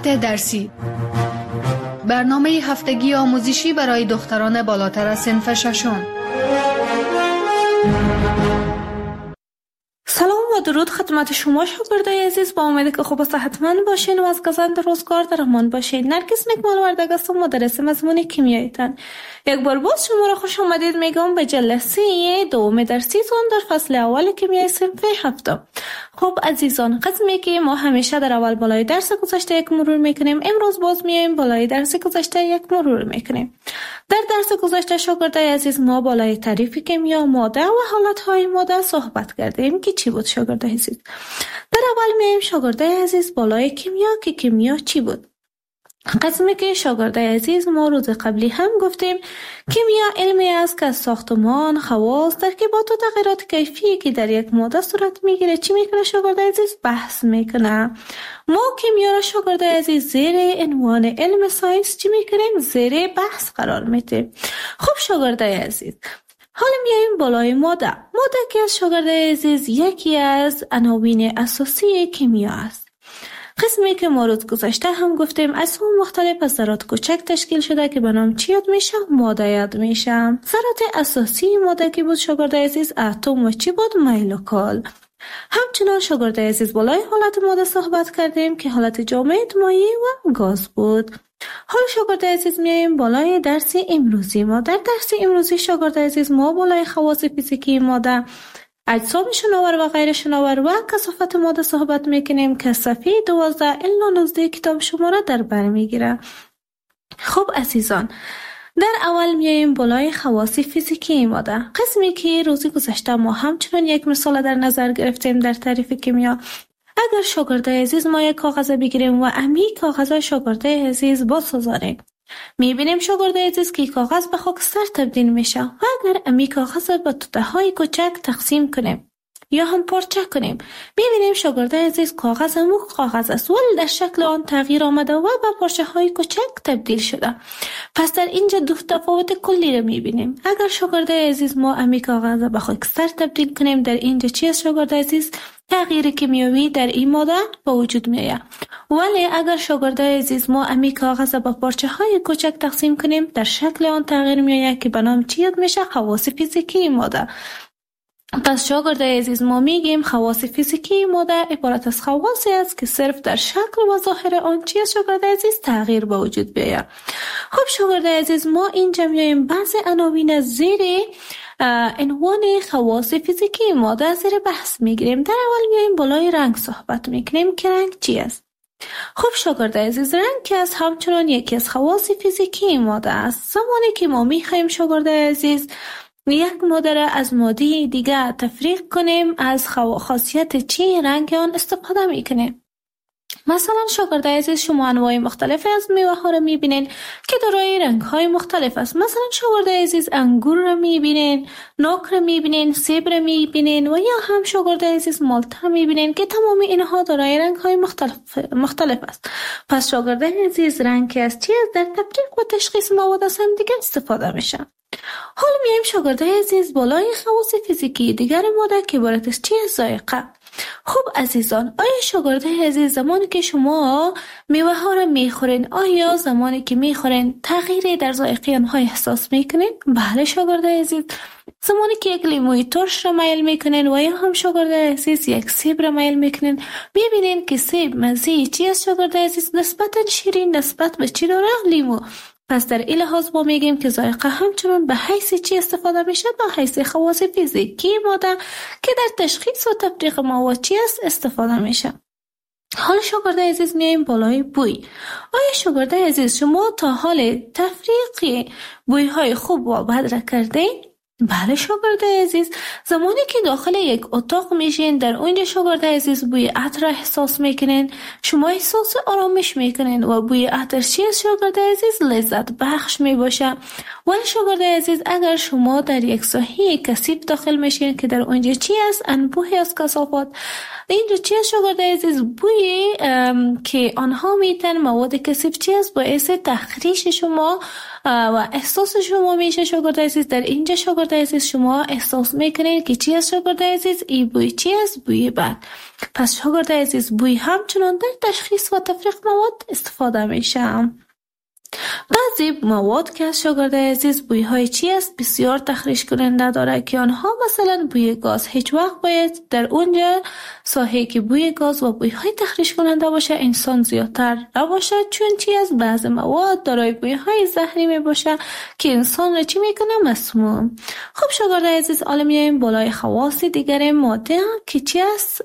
ساعت درسی، برنامه هفتگی آموزشی برای دختران بالاتر از صنف ششم. سلام و درود خدمت شما شاگردای عزیز، با امید که خوب و صحتمند باشین و از گزند روزگار در امان باشین. نرگس نکمال وردگ هستم، مدرس مضمون کیمیایتان. یک بار باز شما را خوش آمدید میگم به جلسه دوم درسیتون در فصل اول کیمیای صنف هفتم. خب عزیزان، قسمی که ما همیشه در اول بالای درس گذشته یک مرور میکنیم، امروز باز میایم بالای درس گذشته یک مرور میکنیم. در درس گذشته شاگردای عزیز ما بالای تعریف کیمیا، ماده و حالتهای ماده صحبت کردیم که چی بود شاگردای عزیز. در اول میایم شاگردای عزیز بالای کیمیا که کیمیا چی بود. قسمی که شاگردای عزیز ما روز قبلی هم گفتیم کیمیا علمی است که از ساختمان، خواص، ترکیبات و تغییرات کیفی که در یک ماده صورت میگیره چی میکنه شاگردای عزیز؟ بحث میکنه. ما کیمیا را شاگردای عزیز زیر عنوان علم ساینس چی میکنیم؟ زیر بحث قرار میدیم. خب شاگردای عزیز، حالا میایم بالای ماده. ماده که از شاگردای عزیز یکی از عناوین اساسی کیمیا است. قسمی که ما روز گذشته هم گفتیم اجسام مختلف از ذرات کوچک تشکیل شده که به نام چی یاد میشه؟ ماده یاد میشه. ذرات اساسی ماده که بود شاگردای عزیز اتم و چی بود؟ مولکول. همچنان شاگردای عزیز بالای حالت ماده صحبت کردیم که حالت جامد، مایع و گاز بود. حالا شاگردای عزیز میایم بالای درس امروزی ما. در درس امروزی شاگردای عزیز ما بالای خواص فیزیکی ماده، اجسام شناور و غیر شناور و کثافت ماده صحبت میکنیم که صفحه 12 الی 19 کتاب شما را در بر میگیره. خب عزیزان، در اول میایم بالای خواص فیزیکی ماده. قسمی که روزی گذشته ما همچنان یک مثال در نظر گرفتیم در تعریف کیمیا. اگر شاگردای عزیز ما یک کاغذ بگیریم و امی کاغذ شاگردای عزیز بسازاریم، میبینیم شاگردای عزیز که کاغذ به خاکستر تبدیل میشه و اگر امی کاغذ به توته های کوچک تقسیم کنیم یا هم پارچه کنیم، میبینیم شاگردای عزیز کاغذ مخ کاغذ است ولی در شکل آن تغییر آمده و به پارچه های کوچک تبدیل شده. پس در اینجا دو تفاوت کلی را میبینیم. اگر شاگردای عزیز ما امی کاغذ به خاکستر تبدیل کنیم، در اینجا چی است شاگردای عزیز؟ تغییر کیمیایی در این ماده به وجود میآید. ولی اگر شاگردای عزیز ما امی کاغذ به پارچه های کوچک تقسیم کنیم، در شکل آن تغییر میآید که به نام چی یاد میشه؟ خواص فیزیکی ماده. پس شاگردای عزیز ما میگیم خواص فیزیکی ماده عبارت از خواصی است که صرف در شکل و ظاهر آن چی است شاگردای عزیز؟ تغییر به وجود بیاید. خب شاگردای عزیز ما اینجا میایم بعضی عناوین زیر عنوان خواص فیزیکی ماده زیر بحث میگیریم. در اول میایم بالای رنگ صحبت میکنیم که رنگ چی است. خب شاگردای عزیز، رنگ که از همچنان یکی از خواص فیزیکی ماده است. زمانی که ما میخوایم شاگردای عزیز یک ماده را از ماده دیگه تفریق کنیم، از خاصیت چی رنگ آن استفاده میکنیم. مثلا شاگردای عزیز شما انواع مختلف از میوه ها را میبینین که دارای رنگ های مختلف است. مثلا شاگردای عزیز انگور را میبینین، ناک را میبینین، سیب را میبینین و یا هم شاگردای عزیز مالت میبینین که تمام اینها دارای رنگ های مختلف است. پس شاگردای عزیز رنگ که از چی است در تفریق و تشخیص مواد از هم دیگه استفاده میشه. حالا میایم شاگردای عزیز بالای خواص فیزیکی دیگر ماده که عبارت از چی است؟ ذائقه. خب عزیزان، آیا شاگردای عزیز زمانی که شما میوه ها را میخورین، آیا زمانی که میخورین تغییری در ذائقه آنها احساس میکنین؟ بله شاگردای عزیز. زمانی که یک لیموی ترش را میل میکنین و یا هم شاگردای عزیز یک سیب را میل میکنین، میبینین که سیب مزه چی است شاگردای عزیز؟ نسبتا شیرین نسبت به چی داره؟ لیمو. پس در این لحاظ ما میگیم که ذائقه همچنان به حیث چی استفاده میشه؟ به حیث خواص فیزیکی ماده که در تشخیص و تفریق مواد چی است استفاده میشه. حالا شاگردای عزیز میایم بالای بوی. آیا شاگردای عزیز شما تا حال تفریق بوی های خوب و بد را کردین؟ بله شاگردای عزیز، زمانی که داخل یک اتاق میشین، در اونجا شاگردای عزیز بوی عطر احساس میکنین، شما احساس آرامش میکنین و بوی عطر چی است شاگردای عزیز؟ لذت بخش میباشه. ولی شاگردای عزیز اگر شما در یک ساحه کثیف داخل میشین که در اونجا چی است؟ انبوهی از کثافات، اینجا چی است شاگردای عزیز؟ بوی که آنها میتن مواد کثیف چی است؟ باعث تخریش شما و احساس شما میشه شاگرد عزیز. در اینجا شاگرد عزیز شما احساس میکنید که چی است شاگرد عزیز؟ این بوی چی است؟ بوی بد. پس شاگرد عزیز بوی همچنان در تشخیص و تفریق مواد استفاده میشه. بعضی مواد که از شاگرد عزیز بوی های چی است بسیار تخریش کننده داره که آنها مثلا بوی گاز. هیچ وقت باید در اونجا ساحه که بوی گاز و بوی های تخریش کننده باشه انسان زیادتر نباشه، چون چی است بعضی مواد دارای بوی های زهری می باشه که انسان را چی میکنه؟ مسموم. خب شاگرد عزیز حالا میایم بالای خواص دیگر ماده که چی است؟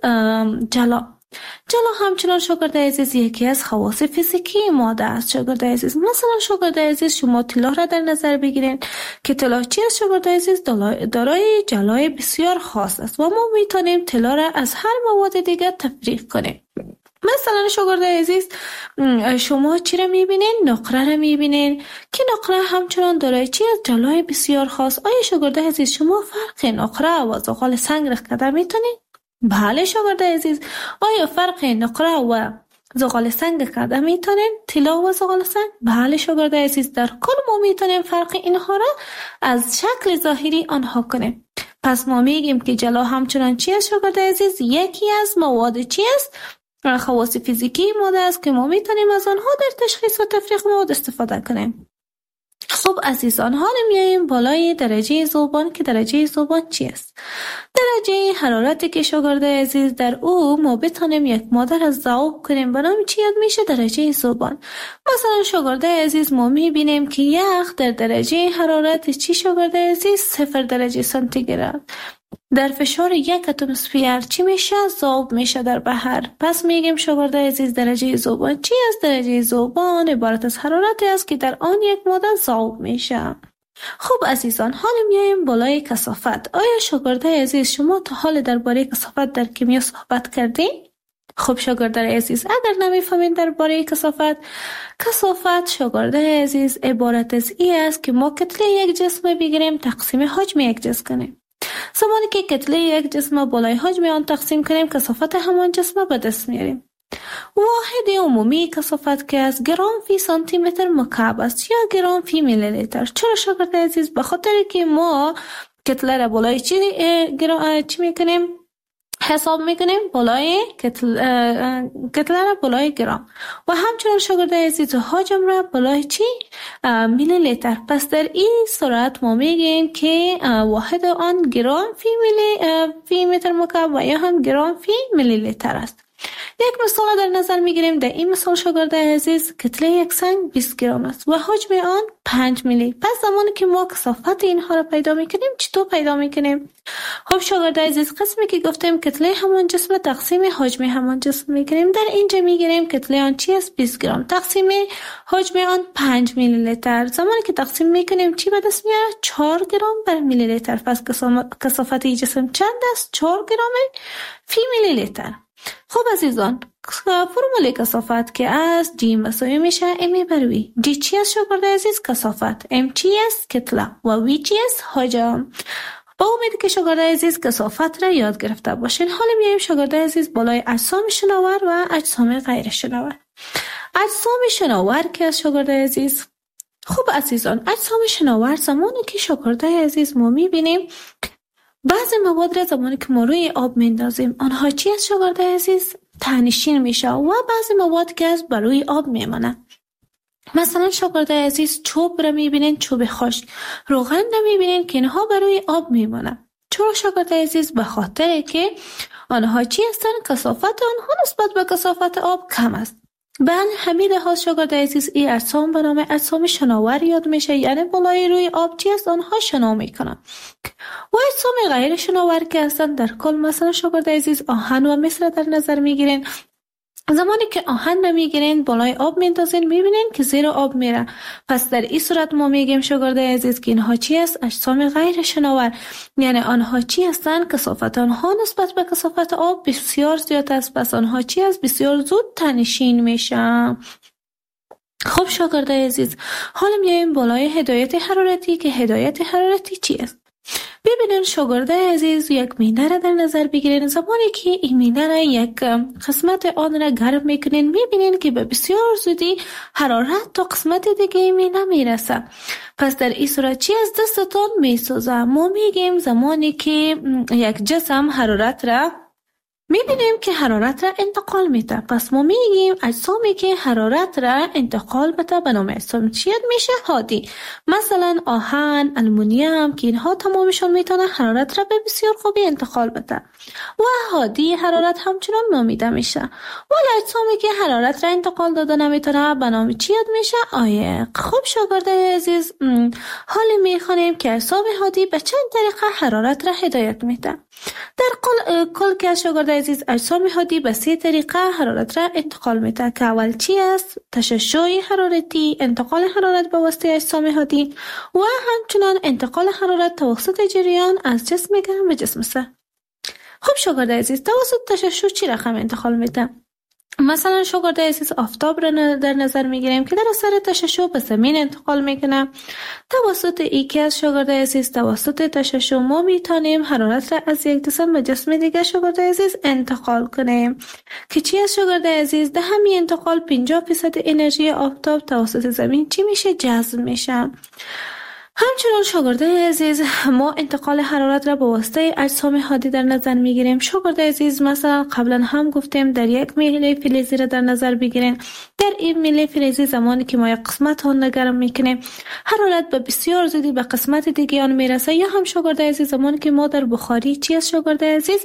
جلا همچنان شاگرد عزیز یکی از خواص فیزیکی ماده است شاگرد عزیز. مثلا شاگرد عزیز شما طلا را در نظر بگیرین که طلا چی است شاگرد عزیز؟ دارای جلای بسیار خاص است و ما میتونیم طلا را از هر مواد دیگر تفریق کنیم. مثلا شاگرد عزیز شما چی را میبینین؟ نقره را میبینین که نقره همچنان دارای چی است؟ جلای بسیار خاص. آیا شاگرد عزیز شما فرق نقره و زغال سنگ را قدر میتونین؟ بله شاگرد عزیز. آیا فرق نقره و زغال سنگ قدر میتونین؟ طلا و زغال سنگ؟ بله شاگرد عزیز. در کل ما میتونیم فرق اینها را از شکل ظاهری آنها کنیم. پس ما میگیم که جلا همچنان چی است شاگرد عزیز؟ یکی از مواد چی است؟ خواص فیزیکی ماده است که ما میتونیم از آنها در تشخیص و تفریق مواد استفاده کنیم. خب عزیزان حالا میاییم بالای درجه ذوبان که درجه ذوبان چی است؟ درجه حرارتی که شاگرد عزیز در او ما بتانیم یک ماده را ذوب کنیم به نام چی یاد میشه؟ درجه ذوبان. مثلا شاگرد عزیز ما میبینیم که یخ در درجه حرارت چی شاگرد عزیز؟ 0 درجه سانتیگراد در فشار 1 اتمسفر چی میشه؟ ذوب میشه در بحر. پس میگیم شاگرد عزیز درجه ذوبان چی است؟ درجه ذوبان عبارت از حرارتی است که در آن یک ماده ذوب میشه. خب عزیزان حالا میایم بالای کثافت. آیا شاگرد عزیز شما تا حال درباره کثافت در کیمیا صحبت کردین؟ خب شاگرد عزیز اگر نمیفهمین درباره کثافت شاگرد عزیز عبارت از این است که ما کتله یک جسم بگیریم تقسیم حجم یک جسم کنیم. زمانی که کتله یک جسم بالای حجم آن تقسیم کنیم کثافت همان جسم به دست میاریم. واحد عمومی کثافت که از گرم فی سانتی متر مکعب است یا گرم فی میلی لیتر. چرا شاگرد عزیز؟ به خاطر که ما کتله را بالای چی میکنیم؟ حساب میکنیم بالای کتله را بالای گرم و همچنین شاگرد عزیز حجم را بالای چی؟ میلی لیتر. پس در این صورت ما میگیم که واحد آن گرم فی متر مکعب و یا هم گرم فی میلی لیتر است. یک مثال در نظر میگیریم. در این مثال شاگرد عزیز کتله یک سنگ 20 گرم است و حجم آن 5 میلی. پس زمانی که ما کثافت اینها را پیدا میکنیم چطور پیدا میکنیم؟ خب شاگرد عزیز قسمی که گفتیم کتله همان جسم تقسیم حجم همان جسم میکنیم. در اینجا میگیریم کتله آن چی است؟ 20 گرم تقسیم حجم آن 5 میلی لیتر. زمانی که تقسیم میکنیم چی به دست میاره؟ 4 گرم بر میلی لیتر. پس کثافت این جسم چند است؟ 4 گرم فی میلی لیتر. خب عزیزان فرمول کثافت که از جی مساوی میشه امی بر وی. جی چی است شاگرد عزیز؟ کثافت. ام چی است؟ کتله. و وی چی است؟ حجم. با امید که شاگرد عزیز کثافت را یاد گرفته باشین. حالا میایم شاگرد عزیز بالای اجسام شناور و اجسام غیر شناور. اجسام شناور که از شاگرد عزیز خب عزیزان اجسام شناور زمانی که شاگرد عزیز ما میبینیم بعضی مواد را زمانی که ما روی آب میندازیم آنها چی است شاگرد عزیز؟ تنشین میشه و بعضی مواد که از بر روی آب میمانه. مثلا شاگرد عزیز چوب را میبینین، چوب خشک. روغن را میبینین که اینها بر روی آب میمانه. چرا شاگرد عزیز؟ به خاطر که آنها چی هستن؟ کثافت آنها نسبت به کثافت آب کم است. به همین لحاظ شاگرد عزیز این اجسام به نام اجسام شناور یاد میشه، یعنی بالای روی آب چی است؟ آنها شنا میکنن. و اجسام غیر شناور که هستن در کل مثلا شاگرد عزیز آهن و مس را در نظر میگیرین. زمانی که آهن را میگیرین بالای آب میندازین میبینین که زیر آب میره. پس در این صورت ما میگیم شاگرد عزیز که اینها چی است؟ اجسام غیر شناور. یعنی آنها چی هستن؟ کثافت آنها نسبت به کثافت آب بسیار زیاد است. پس آنها چی است؟ بسیار زود تنشین میشن. خب شاگرد عزیز حالا میایم بالای هدایت حرارتی که هدایت حرارتی چی است؟ ببینین شاگرده عزیز، یک مینه را در نظر بگیرین. زمانی که این مینه را یک قسمت آن را گرم میکنین، میبینین که به بسیار زودی حرارت تا قسمت دیگه این مینه میرسه. پس در این صورت چی از دستتان میسوزه؟ ما میگیم زمانی که یک جسم حرارت را میبینیم که حرارت را انتقال میده، پس ما میگیم اجسامی که حرارت را انتقال بده به نام اجسام چی میشه؟ هادی. مثلا آهن، آلومینیوم که اینها تمامشون میتونه حرارت را به بسیار خوبی انتقال بده و هادی حرارت همچنان نامیده میشه. ولی اجسامی که حرارت را انتقال داده نمیتونه به نام چی میشه؟ عایق. خب شاگرده عزیز، حالا میخوانیم که اجسام هادی به چند طریقه حرارت را هدایت میده. در کل که شاگرده عزیز، اجسام هادی به 3 طریقه حرارت را انتقال میده که اول چی است؟ تشعشع حرارتی، انتقال حرارت به واسطه اجسام هادی و همچنان انتقال حرارت توسط جریان از جسم گرم به جسم سرد. خب شاگرده عزیز، توسط تشعشع چی رقم انتقال میده؟ مثلا شاگرده عزیز، آفتاب را در نظر میگیریم که در اثر تشعشع به زمین انتقال میکنه. توسط ایکی از شاگرده عزیز، توسط تشعشع ما میتونیم حرارت را از یک جسم به جسم دیگه شاگرده عزیز انتقال کنیم که چی از شاگرده عزیز؟ ده همین انتقال 50% انرژی آفتاب توسط زمین چی میشه؟ جذب میشه. همچنان شاگرده عزیز، ما انتقال حرارت را به واسطه اجسام هادی در نظر میگیریم. شاگرده عزیز، مثلا قبلا هم گفتیم در یک میله فلزی را در نظر بگیرین. در این میله فلزی زمانی که ما یک قسمت آن را گرم میکنیم، حرارت به بسیار زودی به قسمت دیگه آن میرسه. یا هم شاگرده عزیز، زمانی که ما در بخاری چی از شاگرده عزیز؟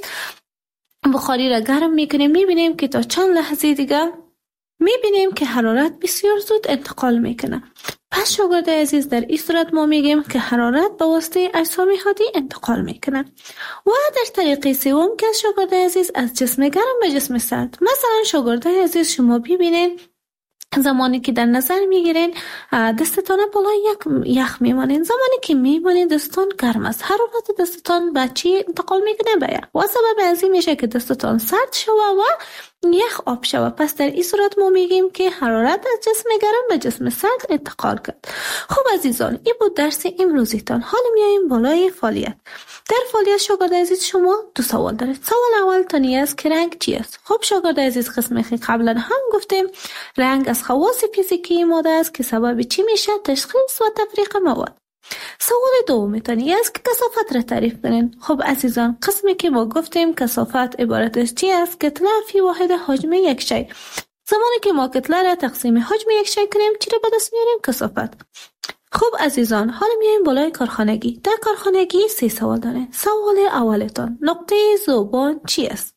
بخاری را گرم میکنیم، میبینیم که تا چند لحظه دیگه میبینیم که حرارت بسیار زود انتقال میکنه. پس شاگرده عزیز، در این صورت ما میگیم که حرارت به واسطه اجسام هادی انتقال میکنه. و در طریق سوم که شاگرده عزیز، از جسم گرم به جسم سرد. مثلا شاگرده عزیز، شما ببینید زمانی که در نظر میگیرین دستتان بالای یخ میمانین، زمانی که میمانین دستتان گرم است، حرارت دستتان به چی انتقال میکنه؟ به یخ. و سبب از این میشه که دستتان سرد شوه و یخ آب شوه. پس در این صورت ما میگیم که حرارت از جسم گرم به جسم سرد انتقال کرد. خب عزیزان، این بود درس امروزیتان. حالا میاییم بالای فعالیت. در فعالیت شاگرد عزیز، شما 2 سوال دارید. سوال اول تانی است که رنگ چی است؟ خب شاگرد عزیز، قسمی که قبلا هم گفتیم رنگ از خواص فیزیکی ماده است که سبب چی میشه؟ تشخیص و تفریق مواد. سوال دوم تانی است که کثافت را تعریف کنین. خب عزیزان، قسمی که ما گفتیم کثافت عبارت از چی است؟ کتله فی واحد حجم یک شی. زمانی که ما کتله را تقسیم حجم یک شی کنیم، چی را به دست میاریم؟ کثافت. خب عزیزان، حالا میایم بالای کارخانگی. در کارخانگی 3 سوال دارین. سوال اولتان، نقطه ذوبان چی است؟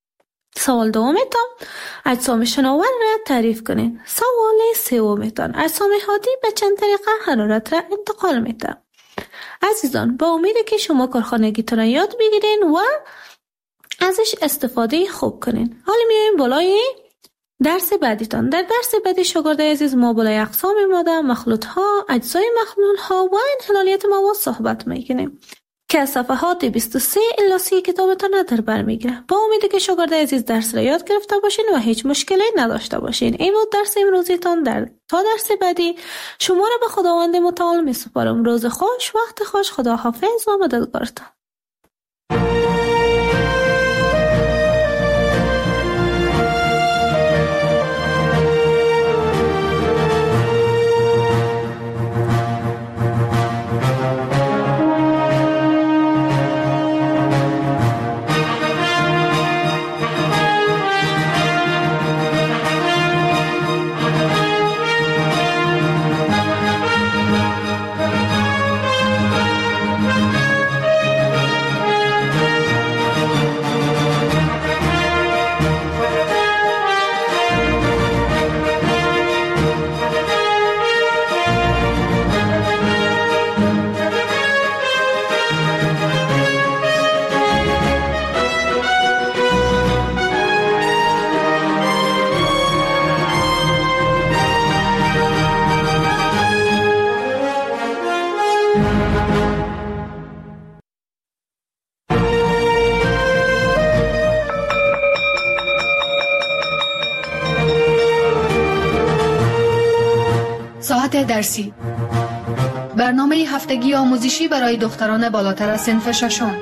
سوال دومتان، اجسام شناور را تعریف کنین. سوال سومتان، اجسام هادی به چند طریقه حرارت را انتقال میده. عزیزان، با امید که شما کارخانگیتان را یاد بگیرین و ازش استفاده خوب کنین. حالا میایم بالای درس بعدیتان. در درس بعدی شاگرد عزیز، ما بالای اقسام ماده، مخلوط ها، اجزای مخلوط ها و انحلالیت مواد صحبت میکنیم که از صفحات 23 الی 30 کتابتان را در بر میگیره. با امید که شاگرد عزیز درس را یاد گرفته باشین و هیچ مشکلی نداشته باشین. این بود درس امروزیتان. تا درس بعدی شما را به خداوند متعال میسپارم. روز خوش، وقت خوش، خداحافظ و مددگارتان. ساعت درسی برنامه هفتگی آموزشی برای دختران بالاتر از صنف ششم.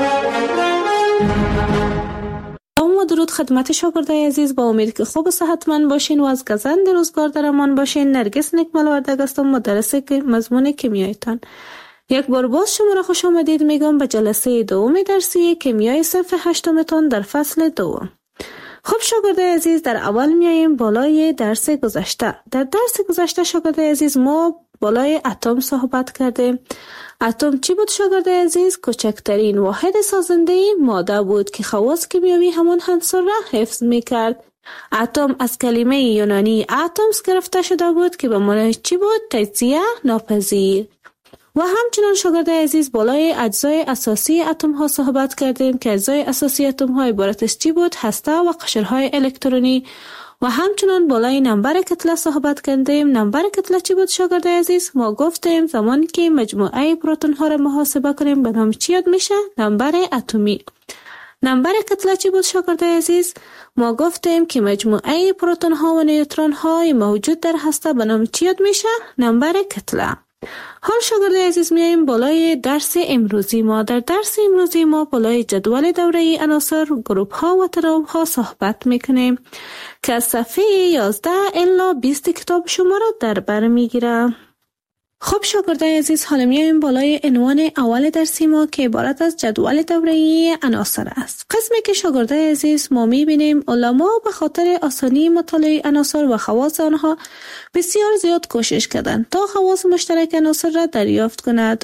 درود خدمت شاگردای عزیز، با امید که خوب و صحتمند باشین و از گزند روزگار در امان باشین. نرگس نکمل وردگ هستم، مدرس مضمون کیمیایتان. یک بار باز شما را خوش آمدید میگم به جلسه دوم درسی کیمیای صنف هشتمتان در فصل دوم. خب شاگردای عزیز، در اول میاییم بالای درس گذشته. در درس گذشته شاگردای عزیز ما بالای اتم صحبت کردیم. اتم چی بود شاگردای عزیز؟ کوچکترین واحد سازنده ماده بود که خواص کیمیایی همان عنصر را حفظ میکرد. اتم از کلمه یونانی اتمس گرفته شده بود که به معنی چی بود؟ تجزیه ناپذیر. و همچنان شاگردای عزیز بالای اجزای اساسی اتم ها صحبت کردیم که اجزای اساسی اتم ها عبارت از چی بود؟ هسته و قشرهای الکترونی. و همچنان بالای نمبر کتله صحبت کردیم. نمبر کتله چی بود شاگردای عزیز؟ ما گفتیم زمانی که مجموعه پروتون ها را محاسبه کنیم به نام چی یاد میشه؟ نمبر اتمی. نمبر کتله چی بود شاگردای عزیز؟ ما گفتیم که مجموعه پروتون ها و نیوترون های موجود در هسته به نام چی یاد میشه؟ نمبر کتله. حال شاگردای عزیز میاییم بالای درس امروزی ما. در درس امروزی ما بالای جدول دوره‌ای عناصر، گروپ ها و تناوب ها صحبت میکنیم که از صفحه 11 الی 20 کتاب شما را در بر میگیره. خب شاگردای عزیز، حالا میاییم بالای عنوان اول درسی ما که عبارت از جدول دوره‌ای عناصر است. قسمی که شاگردای عزیز ما میبینیم علما به خاطر آسانی مطالعه عناصر و خواص آنها بسیار زیاد کوشش کردند تا خواص مشترک عناصر را دریافت کند،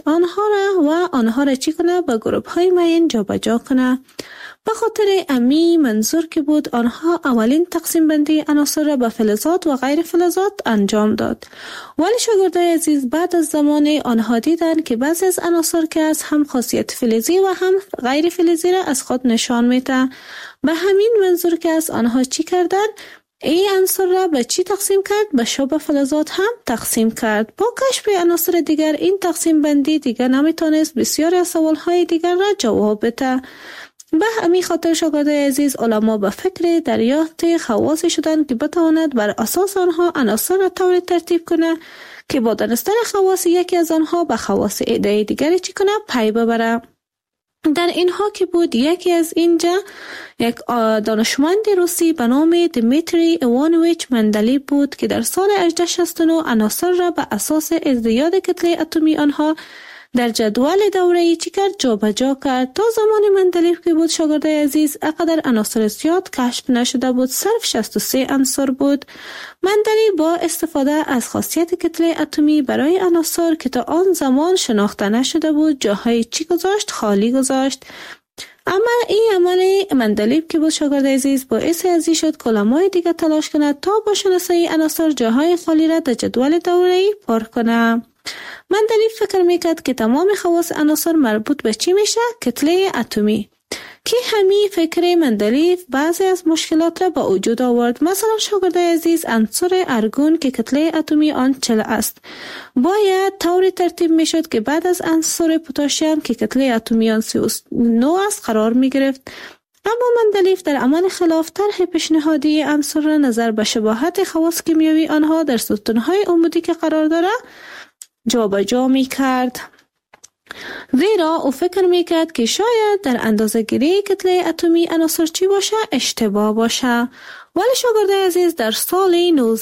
آنها را چی کنه؟ به گروپ های معین جابجا کنه. به خاطر امی منظور که بود آنها اولین تقسیم بندی عناصر را به فلزات و غیر فلزات انجام داد. ولی شاگردای عزیز بعد از زمان آنها دیدن که بعضی از عناصر که از هم خاصیت فلزی و هم غیر فلزی را از خود نشان میده. به همین منظور که از آنها چی کردن؟ این عنصر را به چی تقسیم کرد؟ به شبه فلزات هم تقسیم کرد. با کشف عناصر دیگر این تقسیم بندی دیگر نمیتونست بسیاری از سوالهای دیگر را جواب بده. به همین خاطر شاگردای عزیز علما به فکر دریافت خواص شدند که بتواند بر اساس آنها عناصر را طوری ترتیب کنه که با دانستن خواص یکی از آنها به خواص عده دیگری چی کنه؟ پی ببره. در اینها که بود یکی از اینجا یک دانشمند روسی به نام دیمیتری ایوانویچ مندلیف بود که در سال 1869 عناصر را به اساس ازدیاد کتله اتمی آنها در جدول دوره‌ای چی کرد؟ جابجا کرد. تا زمان مندلیف که بود شاگردای عزیز اقدر عناصر زیاد کشف نشده بود، صرف 63 عنصر بود. مندلیف با استفاده از خاصیت کتله اتمی برای عناصر که تا آن زمان شناخته نشده بود جاهای چی گذاشت؟ خالی گذاشت. اما این عمل مندلیف که بود شاگردای عزیز باعث ازی شد که علمای دیگه تلاش کند تا با شناسایی عناصر جاهای خالی را در جدول دوره‌ای پر کنه. مندلیف فکر میکرد که تمام خواص عناصر مربوط به چی میشه؟ کتله اتمی. که همین فکر مندلیف بعضی از مشکلات را به وجود آورد. مثلا شاگردای عزیز عنصر ارگون که کتله اتمی آن 40 است باید طوری ترتیب میشد که بعد از عنصر پتاسیم که کتله اتمی آن 39 است قرار میگرفت. اما مندلیف در عمل خلاف طرح پیشنهادی عنصر را نظر به شباهت خواص کیمیایی آنها در ستونهای عمودی که قرار داره جابجا میکرد. زیرا او فکر میکرد که شاید در اندازه‌گیری کتله اتمی عناصر چی باشه؟ اشتباه باشه. ولی شاگردای عزیز در سال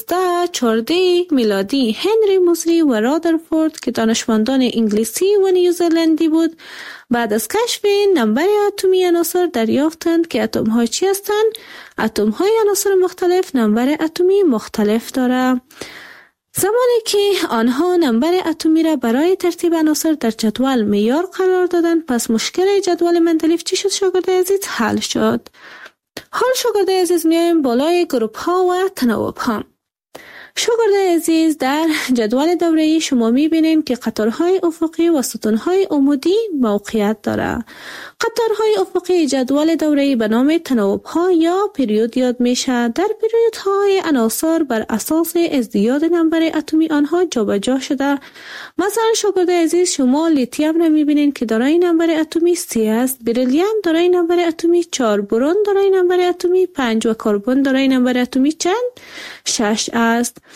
1914 میلادی هنری موزلی و رادرفورد که دانشمندان انگلیسی و نیوزلندی بود بعد از کشف نمبر اتمی عناصر دریافتند که اتم ها چی هستند؟ اتم های عناصر مختلف نمبر اتمی مختلف داره. زمانی که آنها نمبر اتمی را برای ترتیب عناصر در جدول معیار قرار دادند پس مشکل جدول مندلیف چی شد شاگردای عزیز؟ حل شد. حال شاگردای عزیز میایم بالای گروپ ها و تناوب ها. شاگردای عزیز در جدول دوره‌ای شما میبینید که قطارهای افقی و ستونهای عمودی موقعیت داره. قطارهای افقی جدول دوره‌ای به نام تناوب ها یا پریود یاد میشه. در پریود های عناصر بر اساس ازدیاد نمبر اتمی آنها جابجا شده. مثلا شاگردای عزیز شما لیتیم را میبینید که دارای نمبر اتمی 3 است، بریلیوم دارای نمبر اتمی 4، برون دارای نمبر اتمی 5 و کربن دارای نمبر اتمی چند؟ 6 است.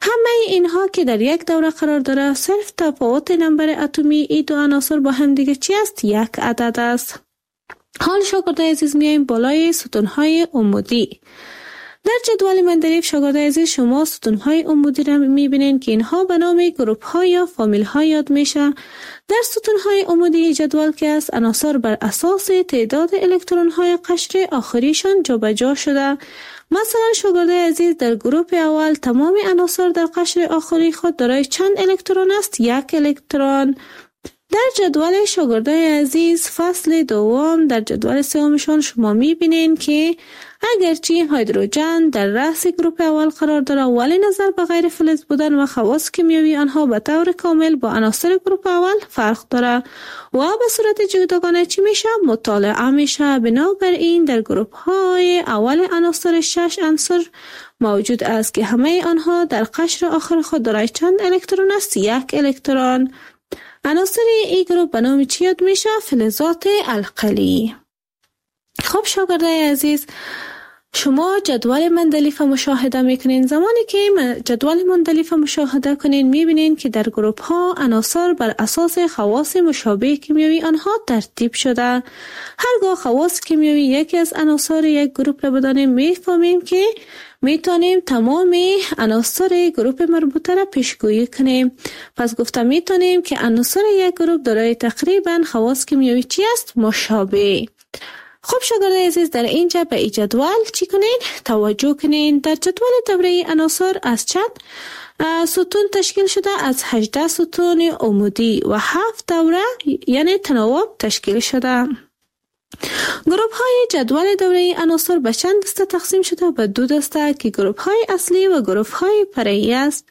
همه اینها که در یک دوره قرار داره، صرف تفاوت نمبر اتمی ای دو عناصر با هم دیگه چی است؟ یک عدد است. حال شاگردای عزیز میایم بالای ستونهای عمودی. در جدول مندلیف شاگردای عزیز شما ستونهای عمودی را میبینید که اینها به نام گروپ ها یا فامیل ها یاد میشه. در ستونهای عمودی جدول که است، عناصر بر اساس تعداد الکترون های قشر آخریشان جابجا شده. مثلا شاگردای عزیز در گروپ اول تمام عناصر در قشر آخری خود دارای چند الکترون است؟ یک الکترون. در جدول شاگردای عزیز فصل دوم در جدول سومشان شما میبینین که اگرچه هیدروژن در رأس گروپ اول قرار داره، ولی نظر به غیر فلز بودن و خواص کیمیایی آنها به طور کامل با عناصر گروپ اول فرق داره و به صورت جداگانه چی میشه؟ مطالعه میشه. بنابراین در گروپ های اول عناصر 6 عنصر موجود است که همه آنها در قشر آخر خود دارای چند الکترون است؟ یک الکترون. عناصر این گروپ به نام چی یاد میشه؟ فلزات القلی. خب شاگردای عزیز، شما جدول مندلیف مشاهده میکنین. زمانی که جدول مندلیف مشاهده کنین میبینین که در گروپ ها عناصر بر اساس خواص مشابه کیمیایی آنها ترتیب شده. هرگاه خواص کیمیایی یکی از عناصر یک گروپ را بدانیم، میفهمیم که میتونیم تمام عناصر گروپ مربوطه را پیشگویی کنیم. پس گفته میتونیم که عناصر یک گروپ دارای تقریبا خواص کیمیایی چی است؟ مشابه. خب شاگردای عزیز، در اینجا به این جدول چی کنین؟ توجه کنین. در جدول دوره عناصر از چند ستون تشکیل شده؟ از 18 ستون عمودی و 7 دوره یعنی تناوب تشکیل شده. گروپ های جدول دوره عناصر به چند دسته تقسیم شده؟ به 2 دسته که گروپ های اصلی و گروپ های فرعی است.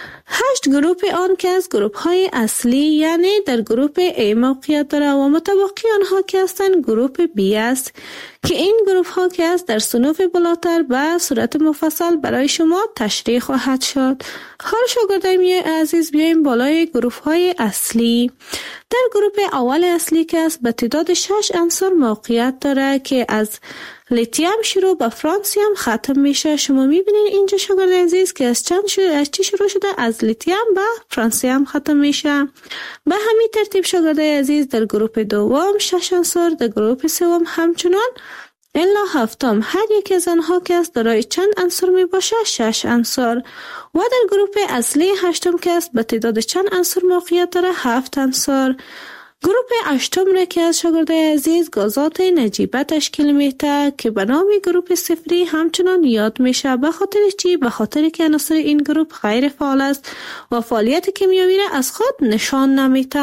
8 گروپ آن که از گروپ های اصلی یعنی در گروپ A موقعیت داره و متبقی آنها که هستند گروپ B است که این گروپ ها که است در صنوف بالاتر به صورت مفصل برای شما تشریح خواهد شد. حال شاگردای عزیز بیایم بالای گروپ های اصلی. در گروپ اول اصلی که است به تعداد 6 عنصر موقعیت داره که از لیتیم شروع به فرانسیم ختم میشه. شما میبینین اینجا شاگرد عزیز که از چی شروع شده؟ از لیتیم به فرانسیم ختم میشه. به همین ترتیب شاگرد عزیز در گروپ دوم 6 عنصر، در گروپ سوم همچنان الا هفتم. هر یک از آنها که است دارای چند عنصر می باشه؟ 6 عنصر. و در گروپ اصلی هشتم که است به تعداد چند عنصر موقعیت داره؟ 7 عنصر. گروپ هشتم را که از شاگردای عزیز گازات نجیبه تشکیل میده که به نام گروپ صفری همچنان یاد میشه. به خاطر چی؟ به خاطر که عناصر این گروپ غیر فعال است و فعالیت کیمیایی را از خود نشان نمیده.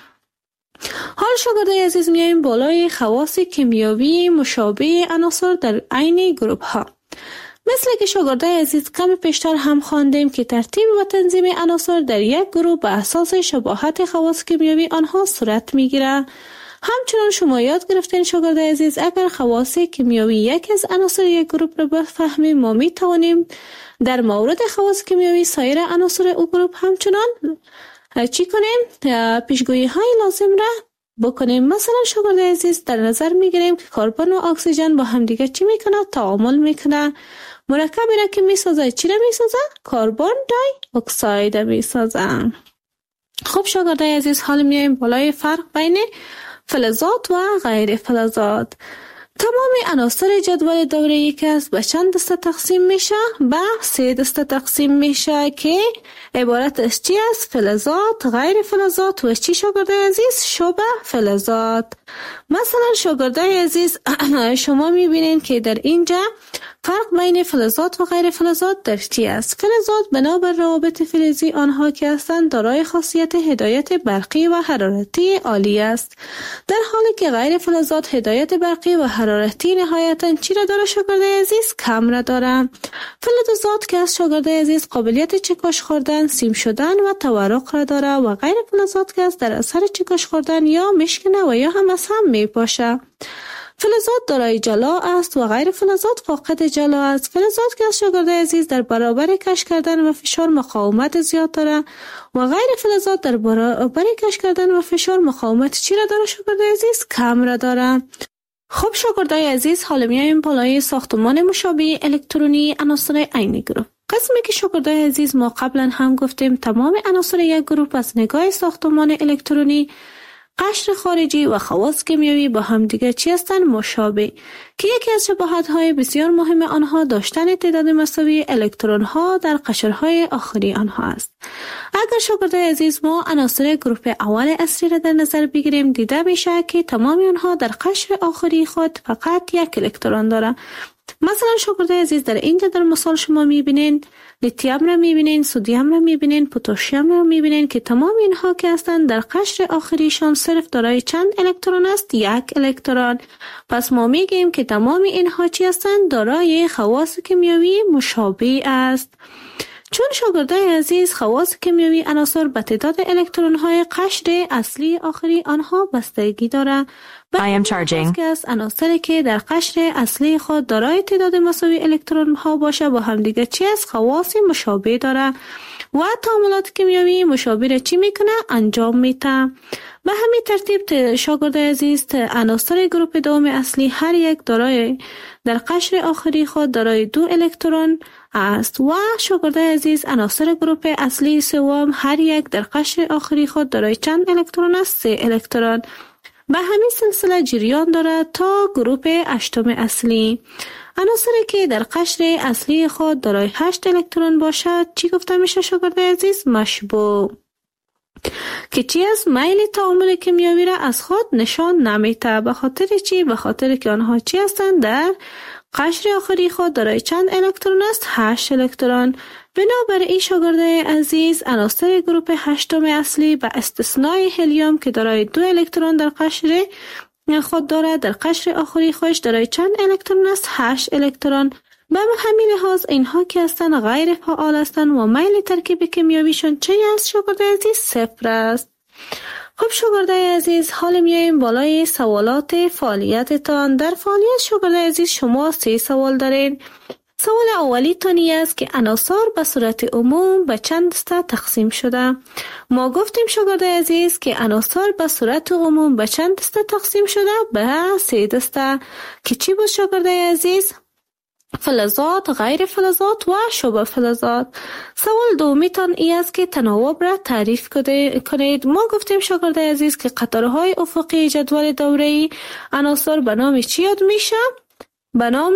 حال شاگردای عزیز میایم بالای خواص کیمیایی مشابه عناصر در عین گروپ ها. مثل که شاگردای عزیز کم پیشتر هم خواندیم که ترتیب و تنظیم عناصر در یک گروه به اساس شباهت خواص کیمیایی آنها صورت میگیره. همچنان شما یاد گرفتین شاگردای عزیز اگر خواص کیمیایی یک از عناصر یک گروه را بفهمیم، ما می توانیم در مورد خواص کیمیایی سایر عناصر او گروه همچنان چی کنیم؟ پیشگویی های لازم را بکنیم. مثلا شاگردای عزیز در نظر میگیریم که کربن و اکسیژن با هم دیگه چی میکنه؟ تعامل میکنه. مرکبی را که میسازه چی را میسازه؟ کربن دای اکساید میسازه. خب شاگردای عزیز، حال میایم بالای فرق بین فلزات و غیر فلزات. تمام عناصر جدول دوره‌ای که است به چند دسته تقسیم میشه؟ به 3 دسته تقسیم میشه که عبارت از چی است؟ فلزات، غیر فلزات و چی شاگردای عزیز؟ شبه فلزات. مثلا شاگردای عزیز شما میبینین که در اینجا فرق بین فلزات و غیر فلزات در چی است؟ فلزات بنابر روابط فلزی آنها که هستند دارای خاصیت هدایت برقی و حرارتی عالی است، در حالی که غیر فلزات هدایت برقی و حرارتی نهایتاً چی را داره شاگردای عزیز؟ کم را داره. فلزات که از شاگردای عزیز قابلیت چکش خوردن، سیم شدن و تورق را داره و غیر فلزات که از در اثر چکش خوردن یا مشکنه و یا هم از هم میپاشه. فلزات دارای جلا است و غیر فلزات فاقد جلا است. فلزات که از شاگردای عزیز در برابر کش کردن و فشار مقاومت زیاد داره و غیر فلزات در برابر کش کردن و فشار مقاومت چی را داره شاگردای عزیز؟ کم را داره. خب شاگردای عزیز، حالا میایم بالای ساختمان مشابه الکترونی عناصر عین گروپ. قسمی که شاگردای عزیز ما قبلا هم گفتیم تمام عناصر یک گروه از نگاه ساختمان الکترونی، قشر خارجی و خواص کیمیایی با هم دیگر چی هستند؟ مشابه، که یکی از شباهت‌های بسیار مهم آنها داشتن تعداد مساوی الکترون‌ها در قشرهای آخری آنها است. اگر شاگردای عزیز ما عناصر گروه اول اصلی را در نظر بگیریم، دیده میشه که تمام آنها در قشر آخری خود فقط یک الکترون دارند. مثلا شاگردای عزیز در اینجا در مثال شما میبینین لیتیوم را میبینین، سدیم را میبینین، پتاسیم را میبینین که تمام اینها که هستند در قشر آخریشان صرف دارای چند الکترون است؟ یک الکترون. پس ما میگیم که تمام اینها چی هستند؟ دارای خواص کیمیایی مشابه است. چون شاگردای عزیز خواص کیمیایی عناصر به تعداد الکترون های قشر اصلی آخری آنها بستگی دارد. I am charging. که از عناصری که در قشر اصلی خود دارای تعداد مساوی الکترون ها باشه با هم دیگه چی از خواص مشابه داره و تعاملات کیمیایی مشابه را چی میکنه؟ انجام میده. به همین ترتیب شاگردای عزیز عناصر گروه دوم اصلی هر یک دارای در قشر آخری خود دارای 2 الکترون است و شاگردای عزیز عناصر گروه اصلی سوم هر یک در قشر آخری خود دارای چند الکترون است؟ 3 الکترون. به همین سلسله جریان دارد تا گروه هشتم اصلی. عناصری که در قشر اصلی خود دارای 8 الکترون باشد چی گفته میشه شاگردای عزیز؟ مشبوع، که چی از میل تعامل کیمیایی را از خود نشان نمیده. به خاطر چی؟ به خاطر که آنها چی هستند؟ در قشر آخری خود دارای چند الکترون است؟ 8 الکترون. بنابراین شاگردای عزیز عناصر گروه هشتم اصلی به استثنای هلیوم که دارای 2 الکترون در قشر خود دارد در قشر آخری خودش دارای چند الکترون است؟ 8 الکترون. به همین لحاظ اینها که هستند غیر فعال هستند و میل ترکیب کیمیاییشون چه است شاگردای عزیز؟ 0 است. خب شاگردای عزیز حال میایم بالای سوالات فعالیتتان. در فعالیت شاگردای عزیز شما 3 سوال دارین. سوال اولی تانی است که عناصر به صورت عموم به چند دسته تقسیم شده. ما گفتیم شاگردای عزیز که عناصر به صورت عموم به چند دسته تقسیم شده؟ به 3 دسته، که چی بود شاگردای عزیز؟ فلزات، غیر فلزات و شبه فلزات. سوال دومی تان ای است که تناوب را تعریف کنید. ما گفتیم شاگردای عزیز که قطارهای افقی جدول دوره‌ای عناصر به نام چی یاد میشه؟ به نام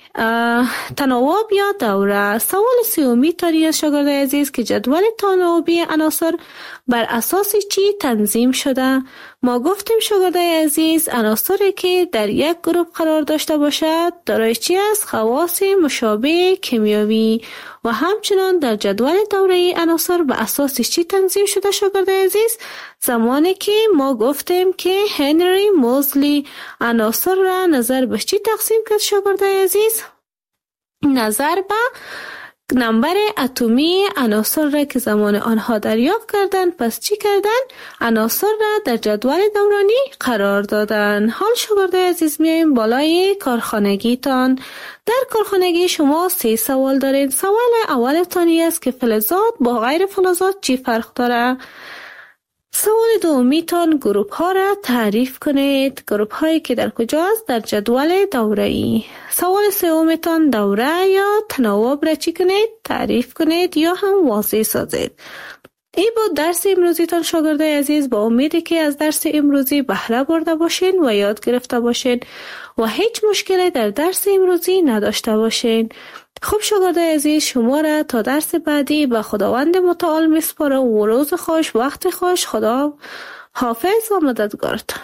تناوب یا دوره. سوال سومی تانی است شاگردای عزیز که جدول تناوبی عناصر بر اساس چی تنظیم شده؟ ما گفتیم شاگردای عزیز عناصری که در یک گروه قرار داشته باشد دارای چی است؟ خواص مشابه کیمیایی. و همچنان در جدول دوره‌ای عناصر به اساس چی تنظیم شده شاگردای عزیز؟ زمانی که ما گفتیم که هنری موزلی عناصر را نظر به چی تقسیم کرد شاگردای عزیز؟ نظر به نمبر اتمی عناصر را که زمان آنها دریافت کردند. پس چی کردن؟ عناصر را در جدول دورانی قرار دادن. حال شاگردای عزیز میایم بالای کارخانگی تان. در کارخانگی شما 3 سوال دارین. سوال اول تانی است که فلزات با غیر فلزات چی فرق داره؟ سوال دومی تان گروپ ها را تعریف کنید. گروپ هایی که در کجاست؟ در جدول دوره‌ای. سوال سوم تان دوره یا تناوب را چی کنید؟ تعریف کنید یا هم واضح سازید. این بود درس امروزی تان شاگردای عزیز. با امیدی که از درس امروزی بهره برده باشین و یاد گرفته باشین و هیچ مشکلی در درس امروزی نداشته باشین. خب شاگردای عزیز شما را تا درس بعدی به خداوند متعال میسپارم و روز خوش، وقت خوش. خدا حافظ و مددگارتان.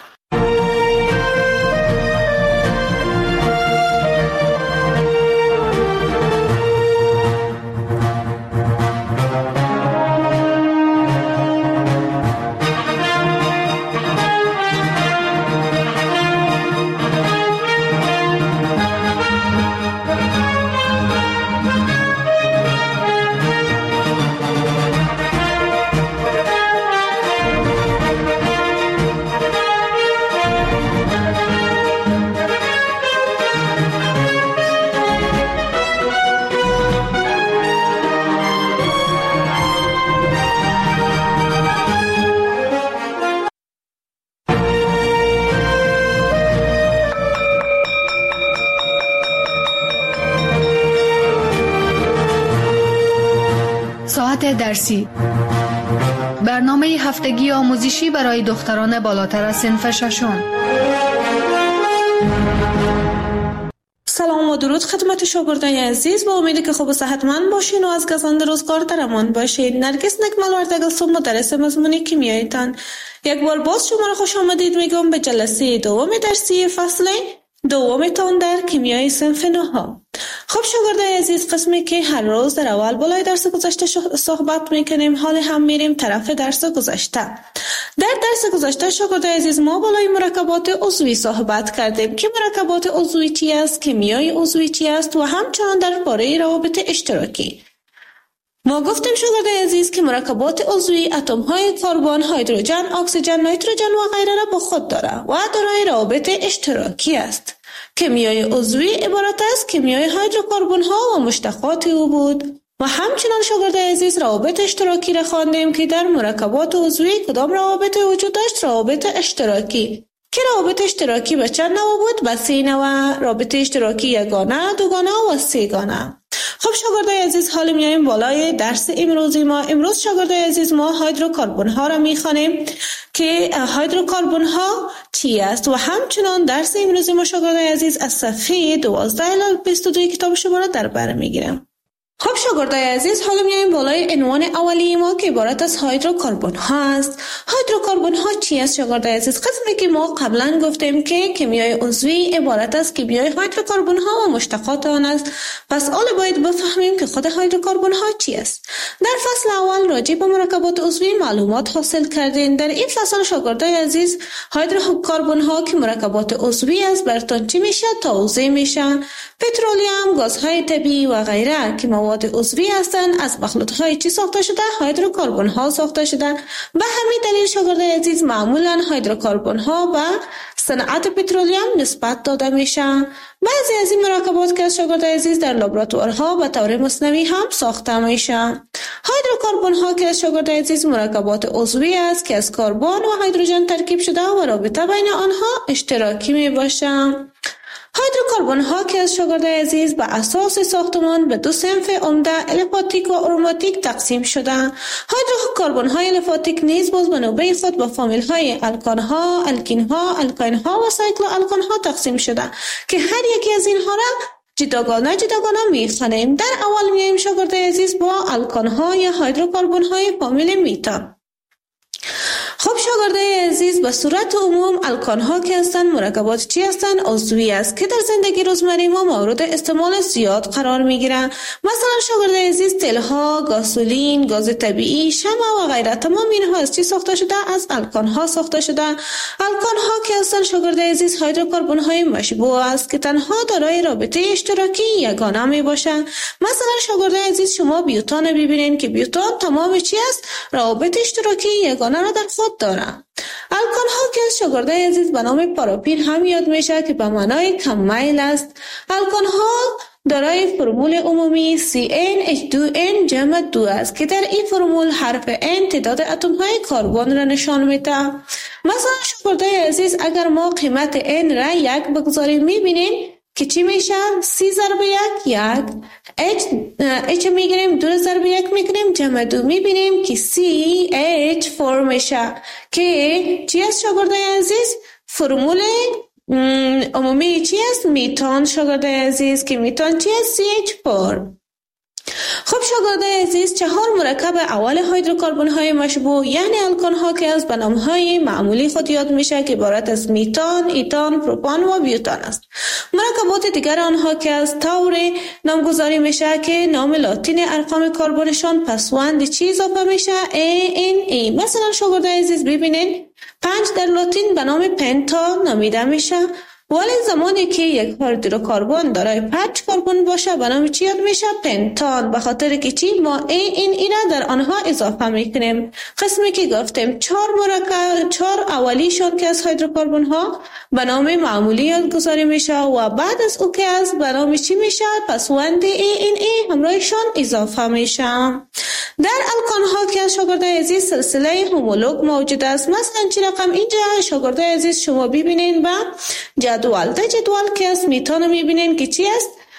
درسی. برنامه هفتگی آموزشی برای دختران بالاتر از صنف ششم. سلام و درود خدمت شاگردان عزیز. با امیدی که خوب و صحتمند باشین و از گزند روزگار در امان باشین. نرگس نکمل وردگستم مدرس مضمون کیمیایتان. یک بار باز شما را خوش آمدید میگم به جلسه دوم درسی فصل دومتان در کیمیای صنف 9. خب شاگردان عزیز، قسمی که هر روز در اول بالای درس گذشته صحبت میکنیم، حال هم میریم طرف درس گذشته. در درس گذشته شاگردان عزیز ما بالای مرکبات عضوی صحبت کردیم که مرکبات عضوی چی است، کیمیای عضوی چی است و همچنان درباره روابط اشتراکی. ما گفتیم شاگردان عزیز که مرکبات عضوی اتم های کربن، هیدروژن، اکسیژن، نیتروژن و غیره را با خود دارد و دارای روابط اشتراکی است. کیمیای عضوی عبارت است کیمیای هیدروکربن ها و مشتقات او بود. و همچنان شاگردان عزیز روابط اشتراکی را خواندیم که در مرکبات عضوی کدام روابط وجود داشت؟ روابط اشتراکی. که روابط اشتراکی به چند نوع بود؟ به 3 نوع. رابط اشتراکی یگانه، دوگانه و سه‌گانه. خب شاگردان عزیز، حالا میایم بالای درس امروزی ما. امروز شاگردان عزیز ما هیدروکربن ها را میخوانیم که هیدروکربن ها چی است و همچنان درس امروزی ما شاگردان عزیز از صفحه 12 الی 22 کتاب شما را در بر میگیرم. خب شاگردان عزیز، حالا میایم بالای عنوان اولی ما که عبارت از هیدروکربن ها است. هیدروکربن ها چی است شاگردان عزیز؟ قسمی که ما قبلا گفتیم که کیمیای عضوی عبارت از کیمیای هیدروکربن ها و مشتقات آن است. پس حالا باید بفهمیم که خود هیدروکربن ها چی است. در فصل اول راجع به مرکبات عضوی معلومات حاصل کردین. در این فصل شاگردان عزیز هیدروکربن ها که مرکبات عضوی است براتون چی میشه؟ توضیح میشه. پترولیوم، گازهای طبیعی و غیره که مواد عضوی هستند از مخلوطهای چی ساخته شده؟ هیدروکربن ها ساخته شده. به همین دلیل شاگردان عزیز معمولا هیدروکربن ها به صنعت پترولیوم نسبت داده میشه. بعضی از این مرکبات که شاگردان عزیز در لابراتوارها به طور مصنوعی هم ساخته میشه. هیدروکربن ها که شاگردان عزیز مرکبات عضوی است که از کربن و هیدروژن ترکیب شده و رابطه بین آنها اشتراکی می باشه. هیدروکربن ها که از شاگردان عزیز به اساس ساختمان به 2 صنف عمده الیفاتیک و اروماتیک تقسیم شده. هیدروکربن های الیفاتیک نیز باز به نوبه خود به فامیل های الکان ها، الکین ها، الکاین ها و سایکلو الکان ها تقسیم شده که هر یکی از اینها را جداگانه میخوانیم. در اول میایم شاگردان عزیز با الکان ها یا هیدروکربن های فامیل میتان. خب شاگردان عزیز، به صورت عموم الکان ها که هستند مرکبات چی هستند؟ عضوی است که در زندگی روزمره ما مورد استعمال زیاد قرار میگیرند. مثلا شاگردان عزیز تیل ها، گازولین، گاز طبیعی، شمع و غیره تمام اینها از چی ساخته شده؟ از الکان ها ساخته شده. الکان ها که هستند شاگردان عزیز هیدروکربن های مشبوع است که تنها دارای رابطه اشتراکی یگانه می باشند. مثلا شاگردان عزیز شما بیوتان ببینید که بیوتان تمام چی است؟ روابط اشتراکی یگانه را در خود دارند. الکان ها که شاگردان عزیز به نام پاراپین هم یاد میشه که به معنای کم میل است. الکان ها دارای فرمول عمومی CnH2n جمع 2 است که در این فرمول حرف N تعداد اتم های کربن را نشان میده. مثلا شاگردان عزیز اگر ما قیمت N را 1 بگذاریم میبینیم که چی میشه؟ C ضرب 1 H میگیریم 2 ضرب 1 میگیریم جمع 2 میبینیم که CH4 میشه که چی است شاگردان عزیز؟ فرمول عمومی چی است؟ میتان شاگردان عزیز که میتان چی است؟ CH4. خب شاگردان عزیز 4 مرکب اول هیدروکربن های مشبوع یعنی الکان ها که از به نام های معمولی خود یاد میشه که عبارت از میتان، ایتان، پروپان و بیوتان است. مرکبات دیگر آنها که از طور نامگذاری میشه که نام لاتین ارقام کربنشان پسوند چی اضافه میشه؟ ANE. مثلا شاگردان عزیز ببینید 5 در لاتین به نام پنتا نامیده میشه، ولی زمانی که یک هیدروکربن دارای 5 کربن باشه به نام چی یاد میشه؟ پنتان. به خاطر که چی؟ ما این را در آنها اضافه میکنیم. قسمی که گفتیم 4 اولیشون که از هیدروکربن ها به نام معمولی یادگذاری میشه و بعد از او که از به نام چی میشه؟ پسوند ANE همراهشون اضافه میشه. در الکان ها که شاگردان عزیز سلسله هومولوگ موجود است. مثلا چی رقم اینجا شاگردان عزیز شما ببینین با جدول. در جدول که از میتان میبینین که چی است؟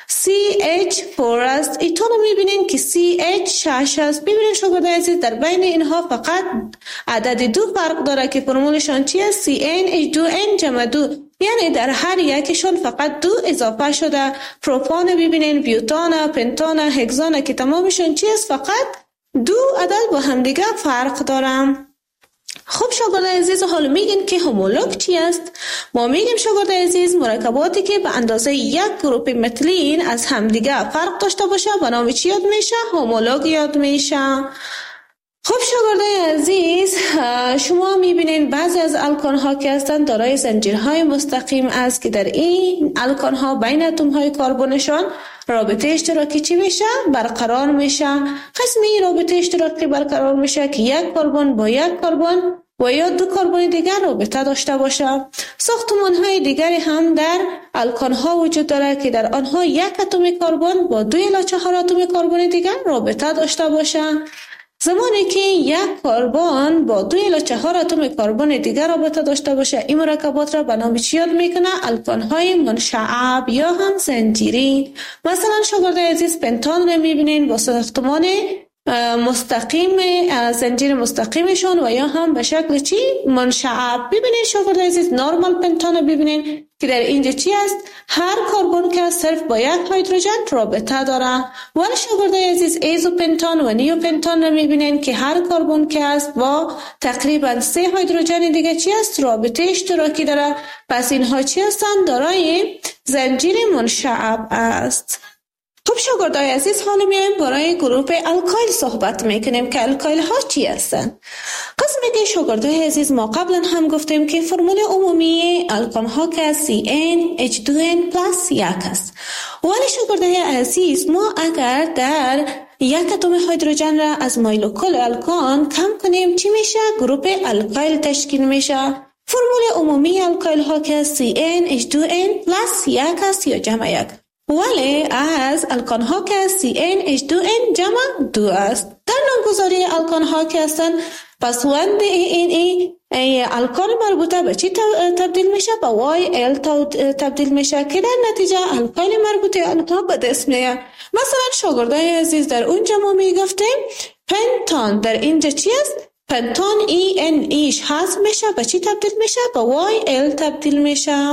CH4 است. ایتون رو میبینین که CH 6 است. ببینین شاگردای عزیز در بین اینها فقط عدد 2 فرق داره که فرمولشان چی است؟ CnH2n جمع 2، یعنی در هر یکشون فقط 2 اضافه شده. پروپان ببینین، بیوتان، پنتان، هگزان که تمامشون چی است؟ فقط 2 عدد با هم دیگه فرق دارن. خب شاگردای عزیز حالا میگین که هومولوگ چی است؟ ما میگیم شاگردای عزیز مرکباتی که به اندازه یک گروپ متلین از همدیگه فرق داشته باشه به نام چی یاد میشه؟ هومولوگ یاد میشه. خب شاگردای عزیز شما میبینین بعضی از الکان ها که هستن دارای زنجیرهای مستقیم است که در این الکان ها بین اتم های کربنشان رابطه اشتراکی چی میشه؟ برقرار میشه. قسمی رابطه اشتراکی برقرار میشه که یک کربن با یک کربن و یا 2 کربن دیگر رابطه داشته باشه. ساختمان های دیگری هم در الکان ها وجود داره که در آنها یک اتم کربن با 2 الی 4 اتم کربن دیگر رابطه داشته باشه. زمانی که یک کربن با 2 الی 4 اتم کربن دیگر رابطه داشته باشه این مرکبات را به نام چی یاد میکنه؟ الکان های منشعب یا هم زنجیری. مثلا شاگردای عزیز پنتان رو میبینین با ساختمان مستقیم زنجیر مستقیمشون و یا هم به شکل چی؟ منشعب. ببینین شاگردای عزیز نورمال پنتان رو ببینین که در اینجا چی است؟ هر کربن که صرف با یک هیدروژن رابطه داره. ولی شاگردای عزیز ایزوپنتان و نیوپنتان رو میبینین که هر کربن که است با تقریبا 3 هیدروژن دیگه چی است؟ رابطه اشتراکی داره. پس اینها چی هستن؟ دارای زنجیر منشعب است. خب شاگردای عزیز حالا میایم برای گروه الکایل صحبت میکنیم که الکایل ها چی هستن؟ قسمی که شاگردای عزیز ما قبلا هم گفتیم که فرمول عمومی الکان ها که CnH2n+ 1 است. ولی شاگردای عزیز ما اگر در یک اتم هیدروژن را از مولکول الکان کم کنیم چی میشه؟ گروه الکایل تشکیل میشه. فرمول عمومی الکایل ها که CnH2n+ 1 است یا جمع 1. ولی از الکان ها که CnH2n جمع 2 است. در نامگذاری الکان ها که هستن پسوند این الکان مربوطه به چی تبدیل میشه؟ به YL تبدیل میشه که در نتیجه الکایل مربوطه آنها به دست میاد. مثلا شاگردای عزیز در اونجا ما میگفتیم پنتان در اینجا چی است؟ پنتان ENEش حذف میشه به چی تبدیل میشه؟ به YL تبدیل میشه.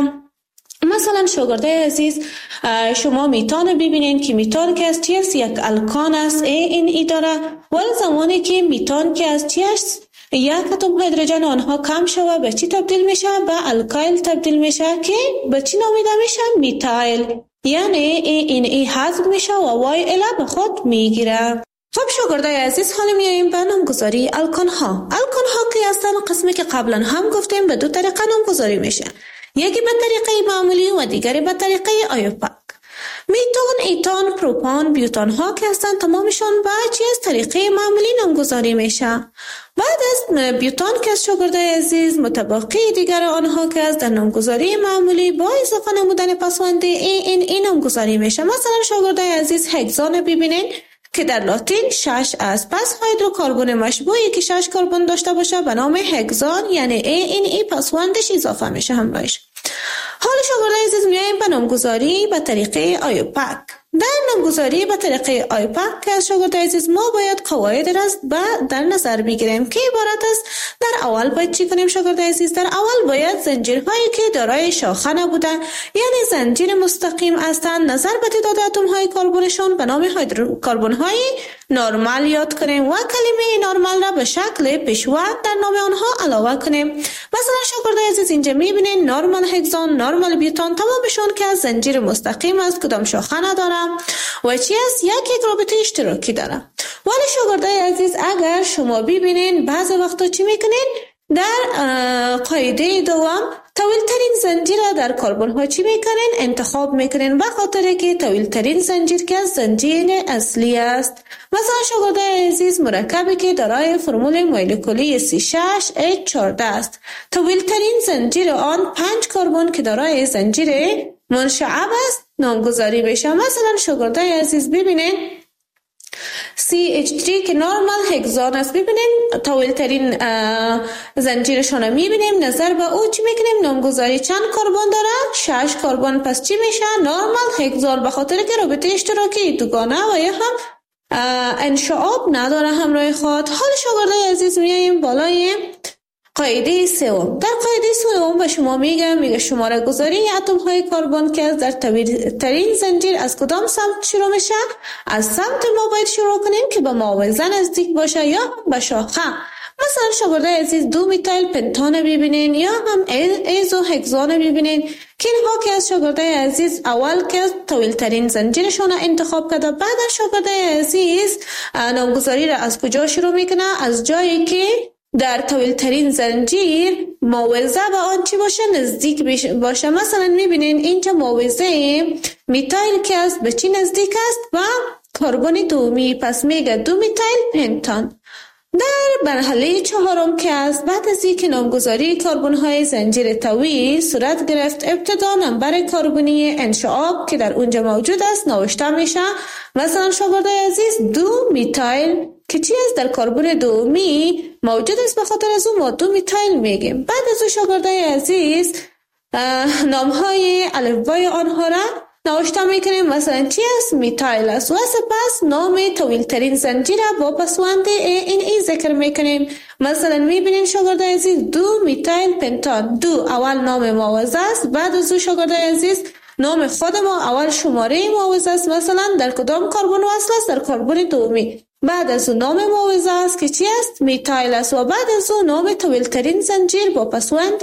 مثلا شاگردای عزیز شما میتان ببینین که میتان که از چی است؟ یک الکان است ANE داره. ولی زمانی که میتان که از چی است؟ یک اتم هیدروژن آنها کم شوه به چی تبدیل میشه؟ به الکایل تبدیل میشه که به چی نامیده میشه؟ میتایل. یعنی ANE حذف میشه و YL به خود میگیره. خب شاگردای عزیز حالا میاییم به نامگذاری الکان ها. الکان ها که هستن قسمی که قبلا هم گفتیم به 2 طریقه نامگذاری میشه. یکی به طریقه معمولی و دیگری به طریقه آیوپاک. میتان، ایتان، پروپان، بیوتان ها که هستن تمامشون به چی از طریقه معمولی نامگذاری میشه. بعد از بیوتان که از شاگردای عزیز متبقی دیگر آنها که از در نامگذاری معمولی با اضافه نمودن پسوند این نامگذاری میشه. مثلا شاگردای عزیز هگزان ببینین که در لاتین 6 است. پس هیدروکربن مشبوعی که 6 کربن داشته باشه به نام هگزان یعنی ANE پسوندش اضافه میشه همراهش. حالا شاگردای عزیز میایم به نامگذاری به طریقه آیوپاک. در نامگذاری به طریقه آیوپاک که از شاگردای عزیز ما باید قواعد را در نظر بگیریم که عبارت است در اول باید چی کنیم شاگردای عزیز؟ در اول باید زنجیرهایی که دارای شاخه نبوده یعنی زنجیر مستقیم هستند نظر به تعداد اتم های کربنشون به نام هیدروکربن های نرمال یاد کنیم و کلمه نرمال را به شکل پیشوند در نام آنها علاوه کنیم. مثلا شاگردای عزیز اینجا میبینین نرمال هگزان، نرمال بیوتان تمامشون که از زنجیر مستقیم است کدام شاخه نداره و چی است؟ یک رابطه اشتراکی داره. ولی شاگردای عزیز اگر شما ببینین بعض وقتا چی میکنین؟ در قاعده دوم طویل ترین زنجیر در کربن ها چی میکنین؟ انتخاب میکنین به خاطر که طویل ترین زنجیر که زنجیر اصلی است. مثلا شاگردای عزیز مرکبی که دارای فرمول مولکولی C6H14 است طویل ترین زنجیر آن 5 کربن که دارای زنجیر منشعب است نامگذاری بشه. مثلا شاگردای عزیز ببینین CH3 که نورمال هگزان است. ببینیم طویل ترین زنجیرشون رو میبینیم. نظر به او چی میکنیم؟ نامگذاری چند کربن داره؟ 6 کربن. پس چی میشه؟ نورمال هگزان، به خاطر که رابطه اشتراکی دوگانه و یا هم انشعاب نداره همراه خود. حال شاگردای عزیز میاییم بالای قاعده سوم. در قاعده سوم به شما میگه شماره گذاری اتم های کربن که در طویل ترین زنجیر از کدام سمت شروع میشه؟ از سمت ما باید شروع کنیم که به معاوضه نزدیک باشه یا به شاخه. مثلا شاگردای عزیز 2 میتایل پنتان ببینین یا هم ایزو هگزان ببینین که اینها که از شاگردای عزیز اول که طویل ترین زنجیرشون انتخاب کرده. بعد شاگردای عزیز نامگذاری را از کجا شروع میکنه؟ از جایی که در طویل ترین زنجیر معاوضه به آن چی باشه؟ نزدیک باشه. مثلا میبینین اینجا معاوضه میتایل که است به چی نزدیک است؟ و کربن دومی. پس میگه 2 میتایل پنتان. در مرحله چهارم که است بعد از اینکه نامگذاری کربن های زنجیر طویل صورت گرفت، ابتدا نمبر کربنی انشعاب که در اونجا موجود است نوشته میشه. مثلا شاگردای عزیز 2 میتایل که چی است؟ در کربن دومی موجود است، به خاطر از اون ما 2 میتایل میگیم. بعد از اون شاگردای عزیز نام های الفبای آنها را نوشته میکنیم. مثلا چی است؟ میتایل است و سپس نام طویل ترین زنجیر با پسوند ای ذکر میکنیم. مثلا میبینیم شاگردای عزیز 2 میتایل پنتان. 2 اول نام معاوضه است، بعد از اون شاگردای عزیز نام خود ما اول شماره معاوضه است. مثلا در کدام کربن وصل است؟ در کربن دومی. بعد از اون نام معاوضه است که چی است؟ میتایل است و بعد از اون نام طویل ترین زنجیر با پسوند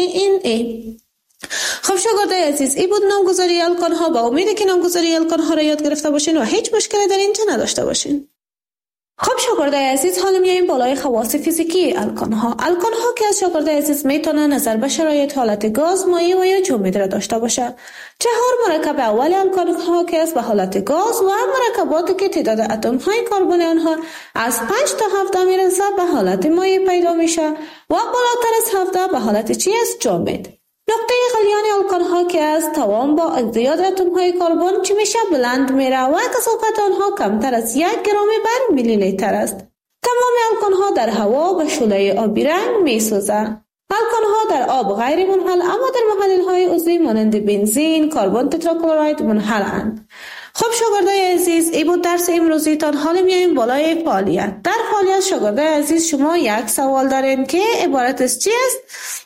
ای. خب شاگردای عزیز این بود نامگذاری الکان ها. با امید که نامگذاری الکان ها را یاد گرفته باشین و هیچ مشکلی در اینجا نداشته باشین. خب شاگردای عزیز حالا میایم بالای خواص فیزیکی الکان ها. الکان ها که از شاگردای عزیز میتونه نظر به شرایط حالت گاز، مایع و یا جامد را داشته باشه. 4 مرکب اول الکان ها که از به حالت گاز و مرکباتی که تعداد اتم های کربن آنها از 5 تا 17 میرسه به حالت مایع پیدا میشه و بالاتر از 17 به حالت چی است؟ جامد. نقطه غلیان الکان ها که از توان با ازدیاد اتم های کربن چی میشه؟ بلند میره و کثافت آنها کمتر از 1 گرم بر میلی لیتر است. تمام الکان ها در هوا به شعله آبی رنگ میسوزه. الکان ها در آب غیر منحل اما در محلل های عضوی مانند بنزین، کربن تتراکلرید منحلند. خب شاگردای عزیز این بود درس امروزیتان. حالا میایم بالای فعالیت. در فعالیت شاگردای عزیز شما یک سوال دارین که عبارت از چی است؟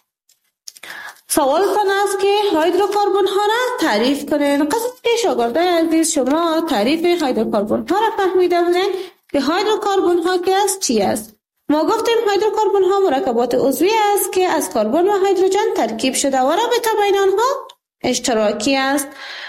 سوال تان است که هیدروکربن ها را تعریف کنین. قصد که شاگردای عزیز شما تعریف هیدروکربن ها را فهمیده بودین که هیدروکربن ها که است چی است؟ ما گفتیم هیدروکربن ها مرکبات عضوی است که از کربن و هیدروژن ترکیب شده و رابطه بین آنها اشتراکی است.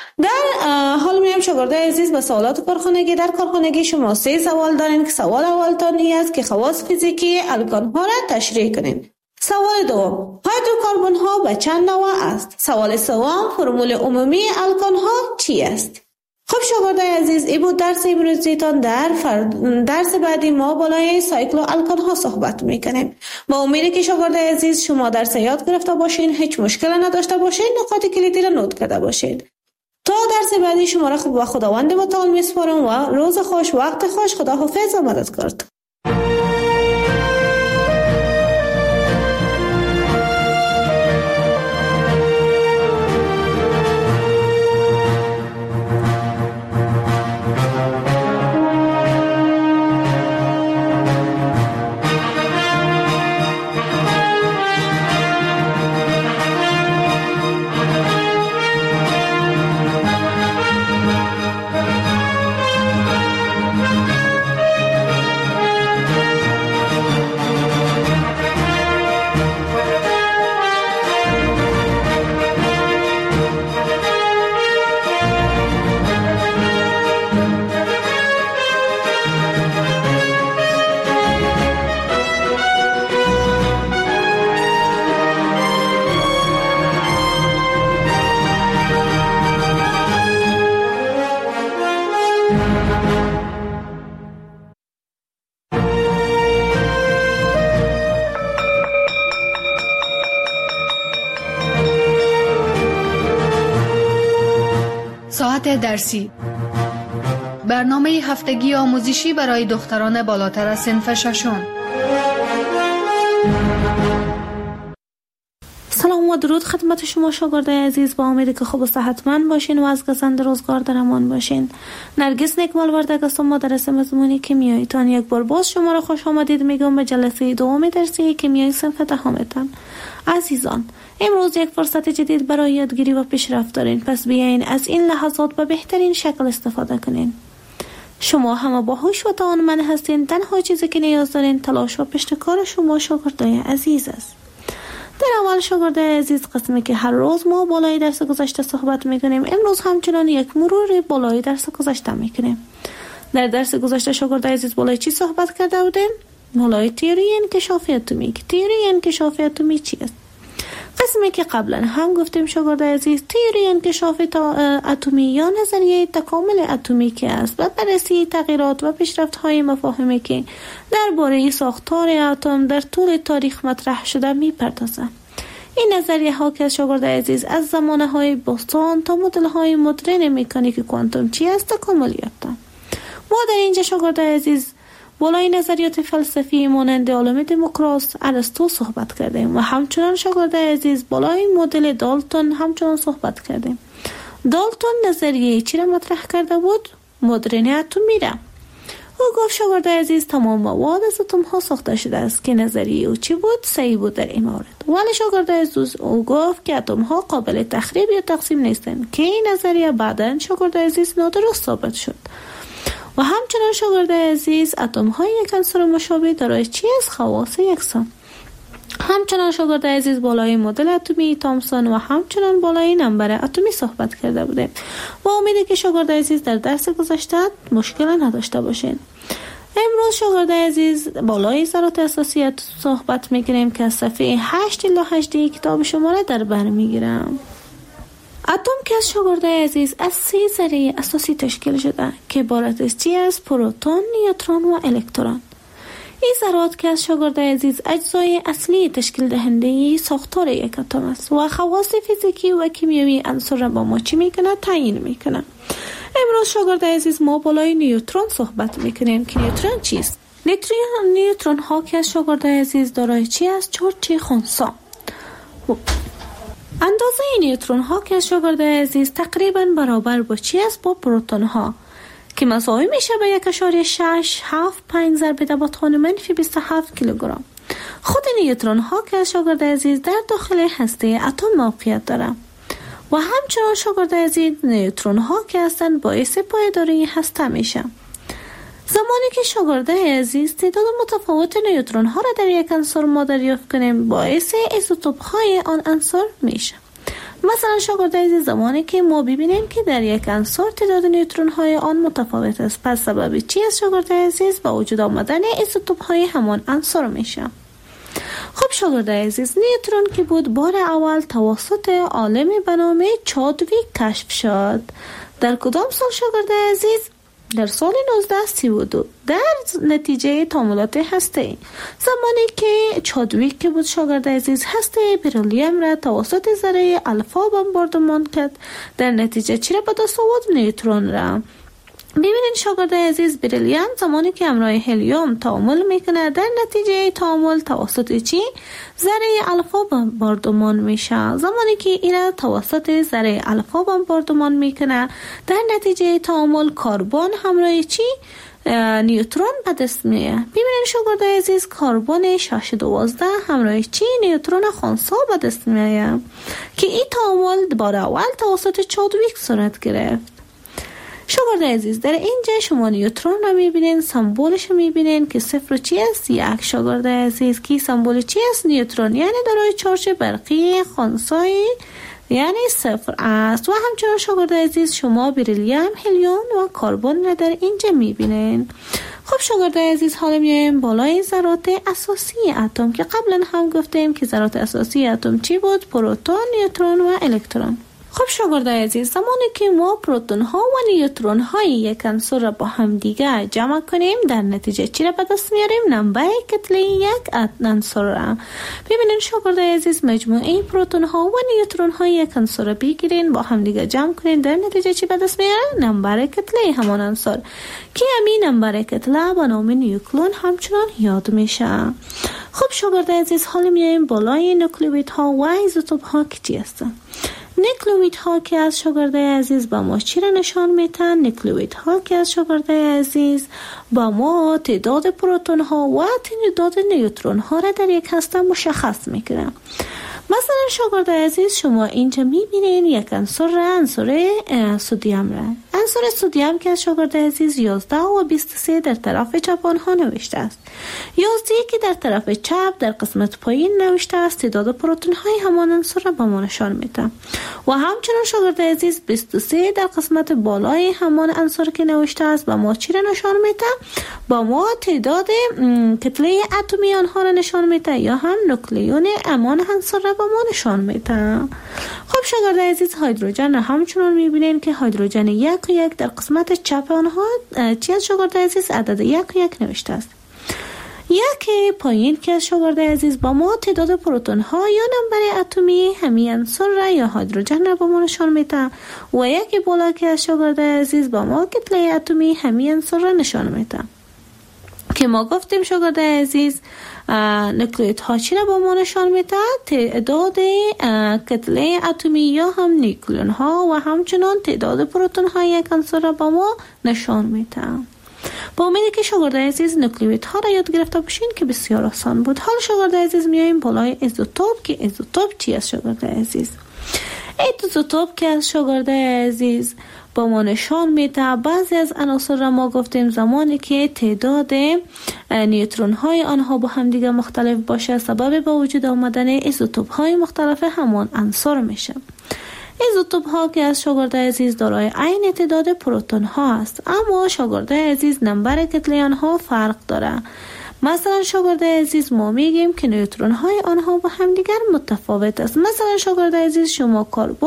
در حال میایم شاگردای عزیز به سوالات کارخانگی. در کارخانگی شما 3 سوال دارین که سوال اول تان است که خواص فیزیکی الکان ها را تشریح کنین. سوال دوم هیدروکربن ها به چند نوع است؟ سوال سوم فرمول عمومی الکان ها چی است؟ خب شاگردای عزیز این بود درس امروزیتان. در درس بعدی ما بالای سایکلو الکان ها صحبت میکنیم. با امید که شاگردای عزیز شما درس یاد گرفته باشین، هیچ مشکل نداشته باشین، نکات کلیدی را نوت کرده باشین. تا درس بعدی شما را به خداوند متعال میسپارم و روز خوش، وقت خوش. خداحافظ و مددکار. ساعت درسی برنامه هفتگی آموزشی برای دختران بالاتر از صنف ششم. سلام و درود خدمت شما شاگردای عزیز، با امیدی که خوب و صحتمند باشین و از گزند روزگار در امان باشین. نرگس نیکمال وردگ هستم، مدرس مضمون کیمیاییتان. یک بار باز شما را خوش آمدید میگم به جلسه دوم درسی کیمیای صنف دهمتان. عزیزان، امروز یک فرصت جدید برای یادگیری و پیشرفت دارین، پس بیاین از این لحظات به بهترین شکل استفاده کنین. شما همه باهوش و توانمند هستین. تنها چیزی که نیاز دارین تلاش و پشتکار شما شاگردای عزیز است. در اول شاگردای عزیز، قسمی که هر روز ما بالای درس گذشته صحبت میکنیم، امروز همچنان یک مرور بالای درس گذشته میکنیم. در درس گذشته شاگردای عزیز بالای چی صحبت کرده بودیم؟ بالای تئوری انکشاف اتمی. تئوری انکشاف اتمی چی است؟ قسمی که قبلا هم گفتیم شاگردای عزیز، تئوری انکشاف اتمی یا نظریه تکامل اتمی که است و بررسی تغییرات و پیشرفت‌های مفاهیمی که درباره ساختار اتم در طول تاریخ مطرح شده می‌پردازد. این نظریه ها که شاگردای عزیز از زمانه‌های باستان تا مدل‌های مدرن مکانیک کوانتوم چی است تکامل یافتند. ما در اینجا شاگردای عزیز بالای نظریات فلسفی مانند عالم دموکراس، ارسطو صحبت کردیم و همچنان شاگردای عزیز بالای مدل دالتون همچنان صحبت کردیم. دالتون نظریه چی را مطرح کرده بود؟ مدرن اتمی را. او گفت شاگردای عزیز تمام مواد از اتم ها ساخته شده است که نظریه او چی بود؟ صحیح بود در این مورد. ولی شاگردای عزیز او گفت که اتم ها قابل تخریب یا تقسیم نیستند که این نظریه بعداً شاگردای عزیز نادرست ثابت شد. و همچنان شاگردای عزیز اتم های یک عنصر مشابه دارای چی از خواص یکسان. همچنان شاگردای عزیز بالای مدل اتمی تامسون و همچنان بالای نمبر اتمی صحبت کرده بوده و امیده که شاگردای عزیز در درس گذشته مشکل نداشته باشین. امروز شاگردای عزیز بالای ذرات اساسی صحبت میکنیم که از صفحه 8 الی 8 کتاب شما را در بر میگیرم. اتم که از شاگردای عزیز از 3 ذره اساسی تشکیل شده که عبارت از چی است؟ پروتون، نیوترون و الکترون. این ذرات که از شاگردای عزیز اجزای اصلی تشکیل دهنده ساختار یک اتم است و خواص فیزیکی و کیمیایی عنصر را با ما چی میکنه؟ تعیین میکنه. امروز شاگردای عزیز ما بالای نیوترون صحبت میکنیم که نیوترون چیست؟ نیوترون ها که از شاگردای عزیز دارای چی است؟ چارج خنثی. اندازه نیوترون ها که از شاگردای عزیز تقریبا برابر با چی است؟ با پروتون ها که مساوی میشه به 1.675 ضرب در -27 کیلوگرم. خود نیوترون ها که از شاگردای عزیز در داخل هسته اتم موقعیت داره و همچنان شاگردای عزیز نیوترون ها که هستند باعث پایداری هسته میشه. زمانی که شاگردای عزیز تعداد متفاوت نیوترون ها را در یک عنصر ما دریافت کنیم، باعث ایزوتوپ های آن عنصر میشه. مثلا شاگردای عزیز زمانی که ما ببینیم که در یک عنصر تعداد نیوترون های آن متفاوت است، پس سبب چی است شاگردای عزیز؟ با وجود آمدن ایزوتوپ های همان عنصر میشه. خب شاگردای عزیز، نیوترون که بود بار اول توسط عالمی به نام چادویک کشف شد. در کدام سال شاگردای عزیز؟ در سال 1932 در نتیجه تعاملات هسته‌ای. زمانی که چادویک که بود شاگردای عزیز هسته بریلیوم را توسط ذره الفا بمباردمان کرد، در نتیجه چی را به دست آورد؟ نیوترون را. ببینید شاگردای عزیز، بریلیوم زمانی که همراه هلیوم تعامل میکنه، در نتیجه تعامل توسط چی؟ ذره الفا بمباردمان میشه. زمانی که این توسط ذره الفا بمباردمان میکنه، در نتیجه تعامل کربن همراه چی؟ نیوترون به دست میاد. ببینید شاگردای عزیز، کربن 612 همراه چی؟ نیوترون خنثی به دست میاد که این تعامل بار اول توسط چادویک صورت گرفت. شاگردای عزیز، در اینجا شما نیوترون را میبینین، سمبولش رو میبینین که صفر چی است؟ 1. شاگردای عزیز که سمبول چی است؟ نیوترون یعنی دارای چارج برقی خنثی یعنی 0 است. و همچنان شاگردای عزیز شما بریلیوم، هلیوم و کربن را در اینجا میبینین. خب شاگردای عزیز، حالا میایم بالای ذرات اساسی اتم که قبلا هم گفتیم که ذرات اساسی اتم چی بود؟ پروتون، نیوترون و الکترون. خب شاگردای عزیز، زمانی که ما پروتون ها و نیوترون های یک عنصر را با هم دیگه جمع کنیم، در نتیجه چی را به دست میاریم؟ نمبر کتله یک عنصر را. ببینید شاگردای عزیز، مجموعه پروتون ها و نیوترون های یک عنصر را بگیرین، با هم دیگه جمع کنین، در نتیجه چی به دست میاره؟ نمبر کتله همان عنصر که همین نمبر کتله به نام نیوکلون همچنان یاد میشه. خب شاگردای عزیز، حالا میایم بالای نوکلئویدها و ایزوتوپ ها که چی هستن؟ نوکلئویدها که از شاگردای عزیز با ما چی را نشان میتن؟ نوکلئویدها که از شاگردای عزیز با ما تعداد پروتون ها و تعداد نیوترون ها را در یک هسته مشخص میکنن. مثلا شاگردای عزیز، شما اینجا میبینین یک عنصر سدیم را. عنصر سدیم که از شاگردای عزیز 11 و 23 در طرف چپ آنها نوشته است. 11 که در طرف چپ در قسمت پایین نوشته است تعداد پروتون های همان عنصر را به ما نشان میده. و همچنین شاگردای عزیز 23 در قسمت بالای همان عنصر که نوشته است به ما چی را نشان میده؟ با ما تعداد کتله اتمی آنها را نشان میده یا هم نوکلیون امان عنصر را به ما نشان میده. خب شاگردای عزیز، هیدروژن را همچنان میبینین که هیدروژن 1 و 1 در قسمت چپ آنها چی از شاگردای عزیز؟ عدد 1 و 1 نوشته است. یک پایین که از شاگردای عزیز با ما تعداد پروتون ها یا نمبر اتمی همین عنصر را یا هیدروژن را به ما نشان میده و یک بالا که از شاگردای عزیز با ما کتله اتمی همین عنصر را نشان میده. که ما گفتیم شاگردای عزیز، نوکلئویدها چی را با ما نشان میده؟ تعداد کتله اتمی یا هم نیوکلئون ها و همچنان تعداد پروتون های یک عنصر را با ما نشان میده. با امیدی که شاگردای عزیز نوکلئویدها را یاد گرفته باشین که بسیار آسان بود. حالا شاگردای عزیز میایم بالای ایزوتوپ که ایزوتوپ چی است شاگردای عزیز؟ ایزوتوپ که از شاگردای عزیز با ما نشان میده بعضی از عناصر را ما گفتیم زمانی که تعداد نیوترون های آنها با هم دیگه مختلف باشه سبب به وجود آمدن ایزوتوپ های مختلف همان عنصر میشه. ایزوتوپ ها که از شاگردای عزیز دارای عین تعداد پروتون ها است، اما شاگردای عزیز نمبر کتله آنها فرق داره. مثلا شاگردای عزیز ما میگیم که نیوترون های آنها با هم دیگر متفاوت است. مثلا شاگردای عزیز، شما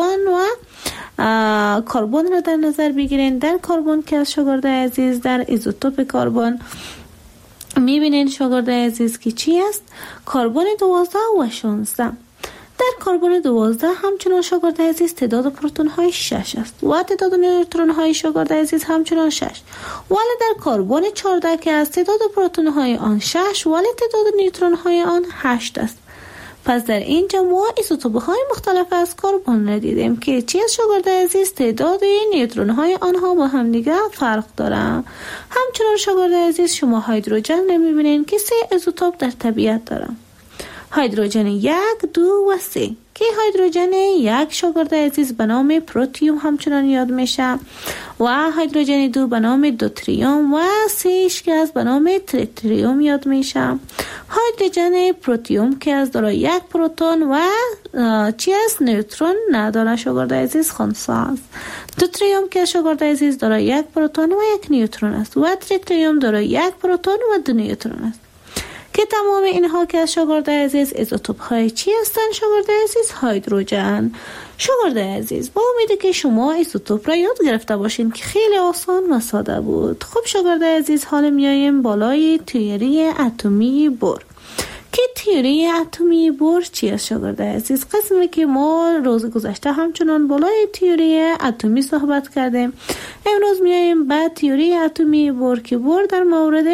کربن را در نظر بگیرین. در کربن که از شاگردای عزیز در ایزوتوپ کربن میبینین شاگردای عزیز که چی است؟ کربن 12 و 16. در کربن 12 همچنان شاگردای عزیز تعداد پروتون های 6 است و تعداد نیوترون های شاگردای عزیز همچنان 6. ولی در کربن 14 که از تعداد پروتون های آن 6 ولی تعداد نیوترون های آن 8 است. پس در اینجا ما ایزوتوپ های مختلف از کربن را دیدیم که چی از شاگردای عزیز تعداد نیوترون های آنها با هم دیگه فرق دارن. همچنان شاگردای عزیز، شما هیدروژن را میبینین که 3 ایزوتوپ در طبیعت دارن. هیدروژن 1، 2 و 3 که هیدروژن 1 شاگردای عزیز به نام پروتیوم همچنان یاد میشه و هیدروژن 2 به نام دوتریوم و 3 که از به نام تریتریوم یاد میشه. هیدروژن پروتیوم که از دارای 1 پروتون و چی است؟ نیوترون نداره شاگردای عزیز، خنثی است. دوتریوم که شاگردای عزیز دارای 1 پروتون و 1 نیوترون است و تریتریوم دارای 1 پروتون و 2 نیوترون است. که تمام اینها که از شاگردای عزیز ایزوتوپ های چی هستن شاگردای عزیز؟ هیدروژن. شاگردای عزیز، با امیدی که شما ایزوتوپ را یاد گرفته باشین که خیلی آسان و ساده بود. خب شاگردای عزیز، حالا میایم بالای تئوری اتمی بور. که تئوری اتمی بور چی است شاگردای عزیز؟ قسمی که ما روز گذشته همچنان بالای تئوری اتمی صحبت کردیم. امروز میایم به تئوری اتمی بور که بور در مورد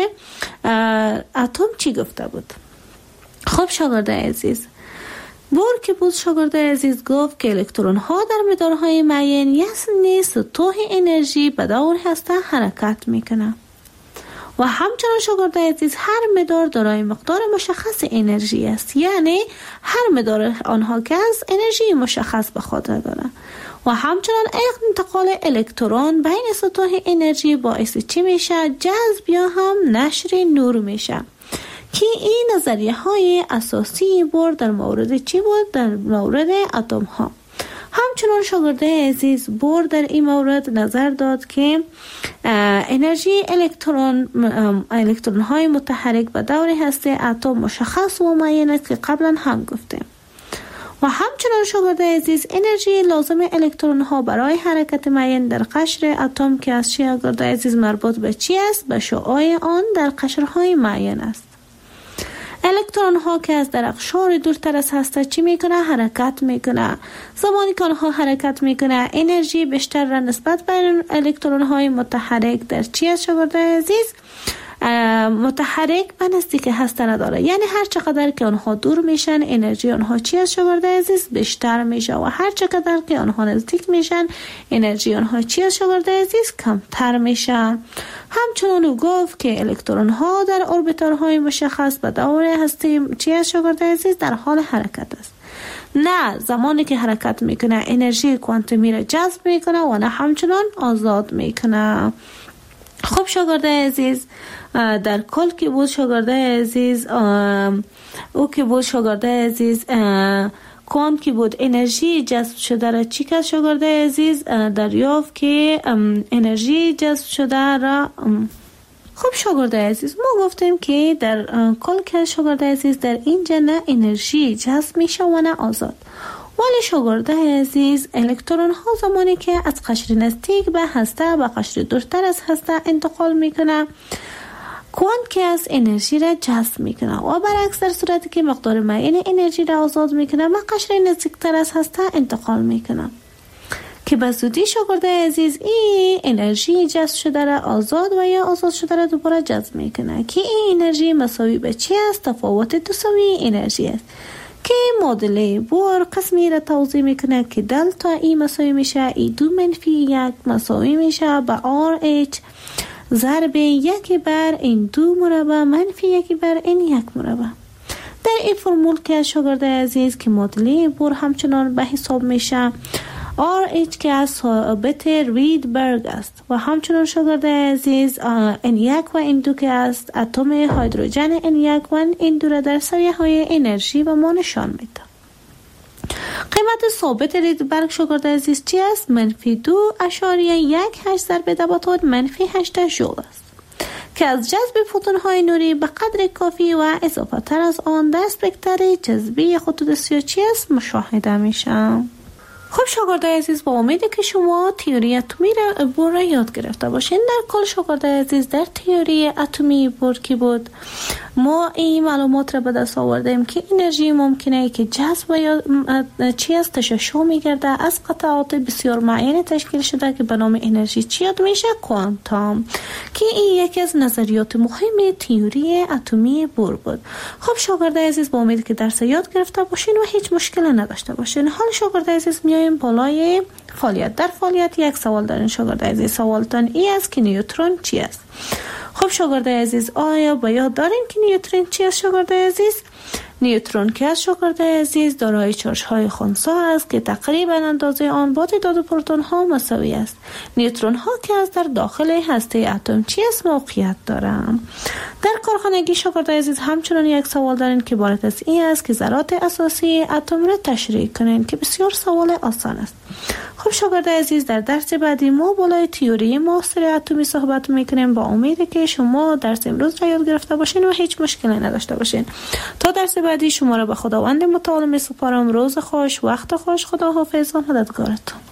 اتم چی گفته بود. خب شاگردای عزیز، بور که بود شاگردای عزیز گفت که الکترون ها در مدارهای معین یعنی سطوح انرژی به دور هسته حرکت میکنه و همچنان شاگردای عزیز هر مدار دارای مقدار مشخص انرژی است، یعنی هر مدار آنها که از انرژی مشخص به خود داره و همچنان انتقال الکترون بین سطوح انرژی باعث چی میشه؟ جذب یا هم نشر نور میشه. که این نظریه های اساسی بور در مورد چی بود؟ در مورد اتم ها. همچنان شاگردای عزیز بور در این مورد نظر داد که انرژی الکترون های متحرک به دور هسته اتم مشخص و معین است که قبلا هم گفتیم و همچنان شاگرد عزیز انرژی لازم الکترون ها برای حرکت معین در قشر اتم که از شاگرد عزیز مربوط به چی است؟ به شعاع آن در قشرهای معین است. الکترون ها که از در اقشار دورتر از هسته چی میکنه؟ حرکت میکنه. زمانی که آنها حرکت میکنه انرژی بیشتر را نسبت به الکترون های متحرک در چی است شاگرد عزیز؟ متحرک به نزدیک هسته نداره. یعنی هر چقدر که آنها دور میشن انرژی آنها چی است شاگرد عزیز؟ بیشتر میشه و هر چقدر که آنها نزدیک میشن انرژی آنها چی است شاگرد عزیز؟ کمتر میشن. همچنان او گفت که الکترون ها در اوربیتال‌های مشخص به دور هسته چی است شاگرد عزیز؟ در حال حرکت است. نه زمانی که حرکت میکنه انرژی کوانتومی را جذب میکنه و نه همچنان آزاد میکنه. خب شاگرد عزیز در کل که بود شاگرد عزیز او که بود شاگرد عزیز کوانت که بود انرژی جذب شده را چی که شاگرد عزیز دریافت که انرژی جذب شده را خب شاگرد عزیز ما گفتیم که در کل که شاگرد عزیز در اینجا نه انرژی جذب میشه و نه آزاد. ولی شاگرد عزیز الکترون ها زمانی که از قشر نزدیک به هسته به قشر دورتر از هسته انتقال میکنه کوانت که از انرژی را جذب میکنه و برعکس در صورتی که مقدار معین انرژی را آزاد میکنه به قشر نزدیکتر از هسته انتقال میکنه که به زودی شاگرد عزیز این انرژی جذب شده را آزاد و یا آزاد شده را دوباره جذب میکنه که این انرژی مساوی به چی است؟ تفاوت دوسوی انرژی است که معادله بور قسمی را توضیح میکنه که دلتا ای مساوی میشه ای 2 منفی 1 مساوی میشه به RH ضرب 1 بر این 2 مربع منفی 1 بر این 1 مربع. در این فرمول که شاگرد عزیز که معادله بور همچنان به حساب میشه RH که از ثابت ریدبرگ است و همچنان شاگرد عزیز N1 و N2 که است اتم هیدروژن N1 و N2 را در سویه های انرژی و ما نشان میده. قیمت ثابت ریدبرگ شاگرد عزیز چی است؟ -2.18 ضرب 10 منفی 8 ژول است که از جذب فوتون های نوری به قدر کافی و اضافه تر از آن در اسپکتر جذبی خطوط سیاه چی است؟ مشاهده میشه. خب شاگرد عزیز با امیده که شما تئوری اتمی بور را یاد گرفته باشین. در کل شاگرد عزیز در تئوری اتمی بور کی بود ما این معلومات را به دست آوردیم که انرژی ممکنه که جذب یا چی است تشعشع میگرده از قطعات بسیار معین تشکیل شده که به نام انرژی چی یاد میشه؟ کوانتوم، که این یکی از نظریات مهم تئوری اتمی بور بود. خب شاگرد عزیز با امید که درس یاد گرفته باشین و هیچ مشکلی نداشته باشین. حال شاگرد عزیز میایم بالای فعالیت. در فعالیت یک سوال دارین شاگرد عزیز. سوالتان ای است که نیوترون چی است؟ خب شاگرد عزیز آیا با یاد دارین که نیوترون چی است شاگرد عزیز؟ نیوترون که از شاگرد عزیز دارای چارج های خنثی است که تقریبا اندازه آن با تعداد پروتون ها مساوی است. نیوترون ها که از در داخل هسته اتم چی است موقعیت دارند. در کارخانگی شاگرد عزیز همچنان یک سوال دارین که عبارت از این است که ذرات اساسی اتم را تشریح کنین که بسیار سوال آسان است. خب شاگرد عزیز در درس بعدی ما بالای تئوری معاصر اتمی صحبت میکنیم. با امید که شما درس امروز را یاد گرفته باشین و هیچ مشکلی نداشته باشین. تا درس بعدی شما را به خداوند متعال میسپارم. روز خوش، وقت خوش، خدا حافظ و مددگارتون.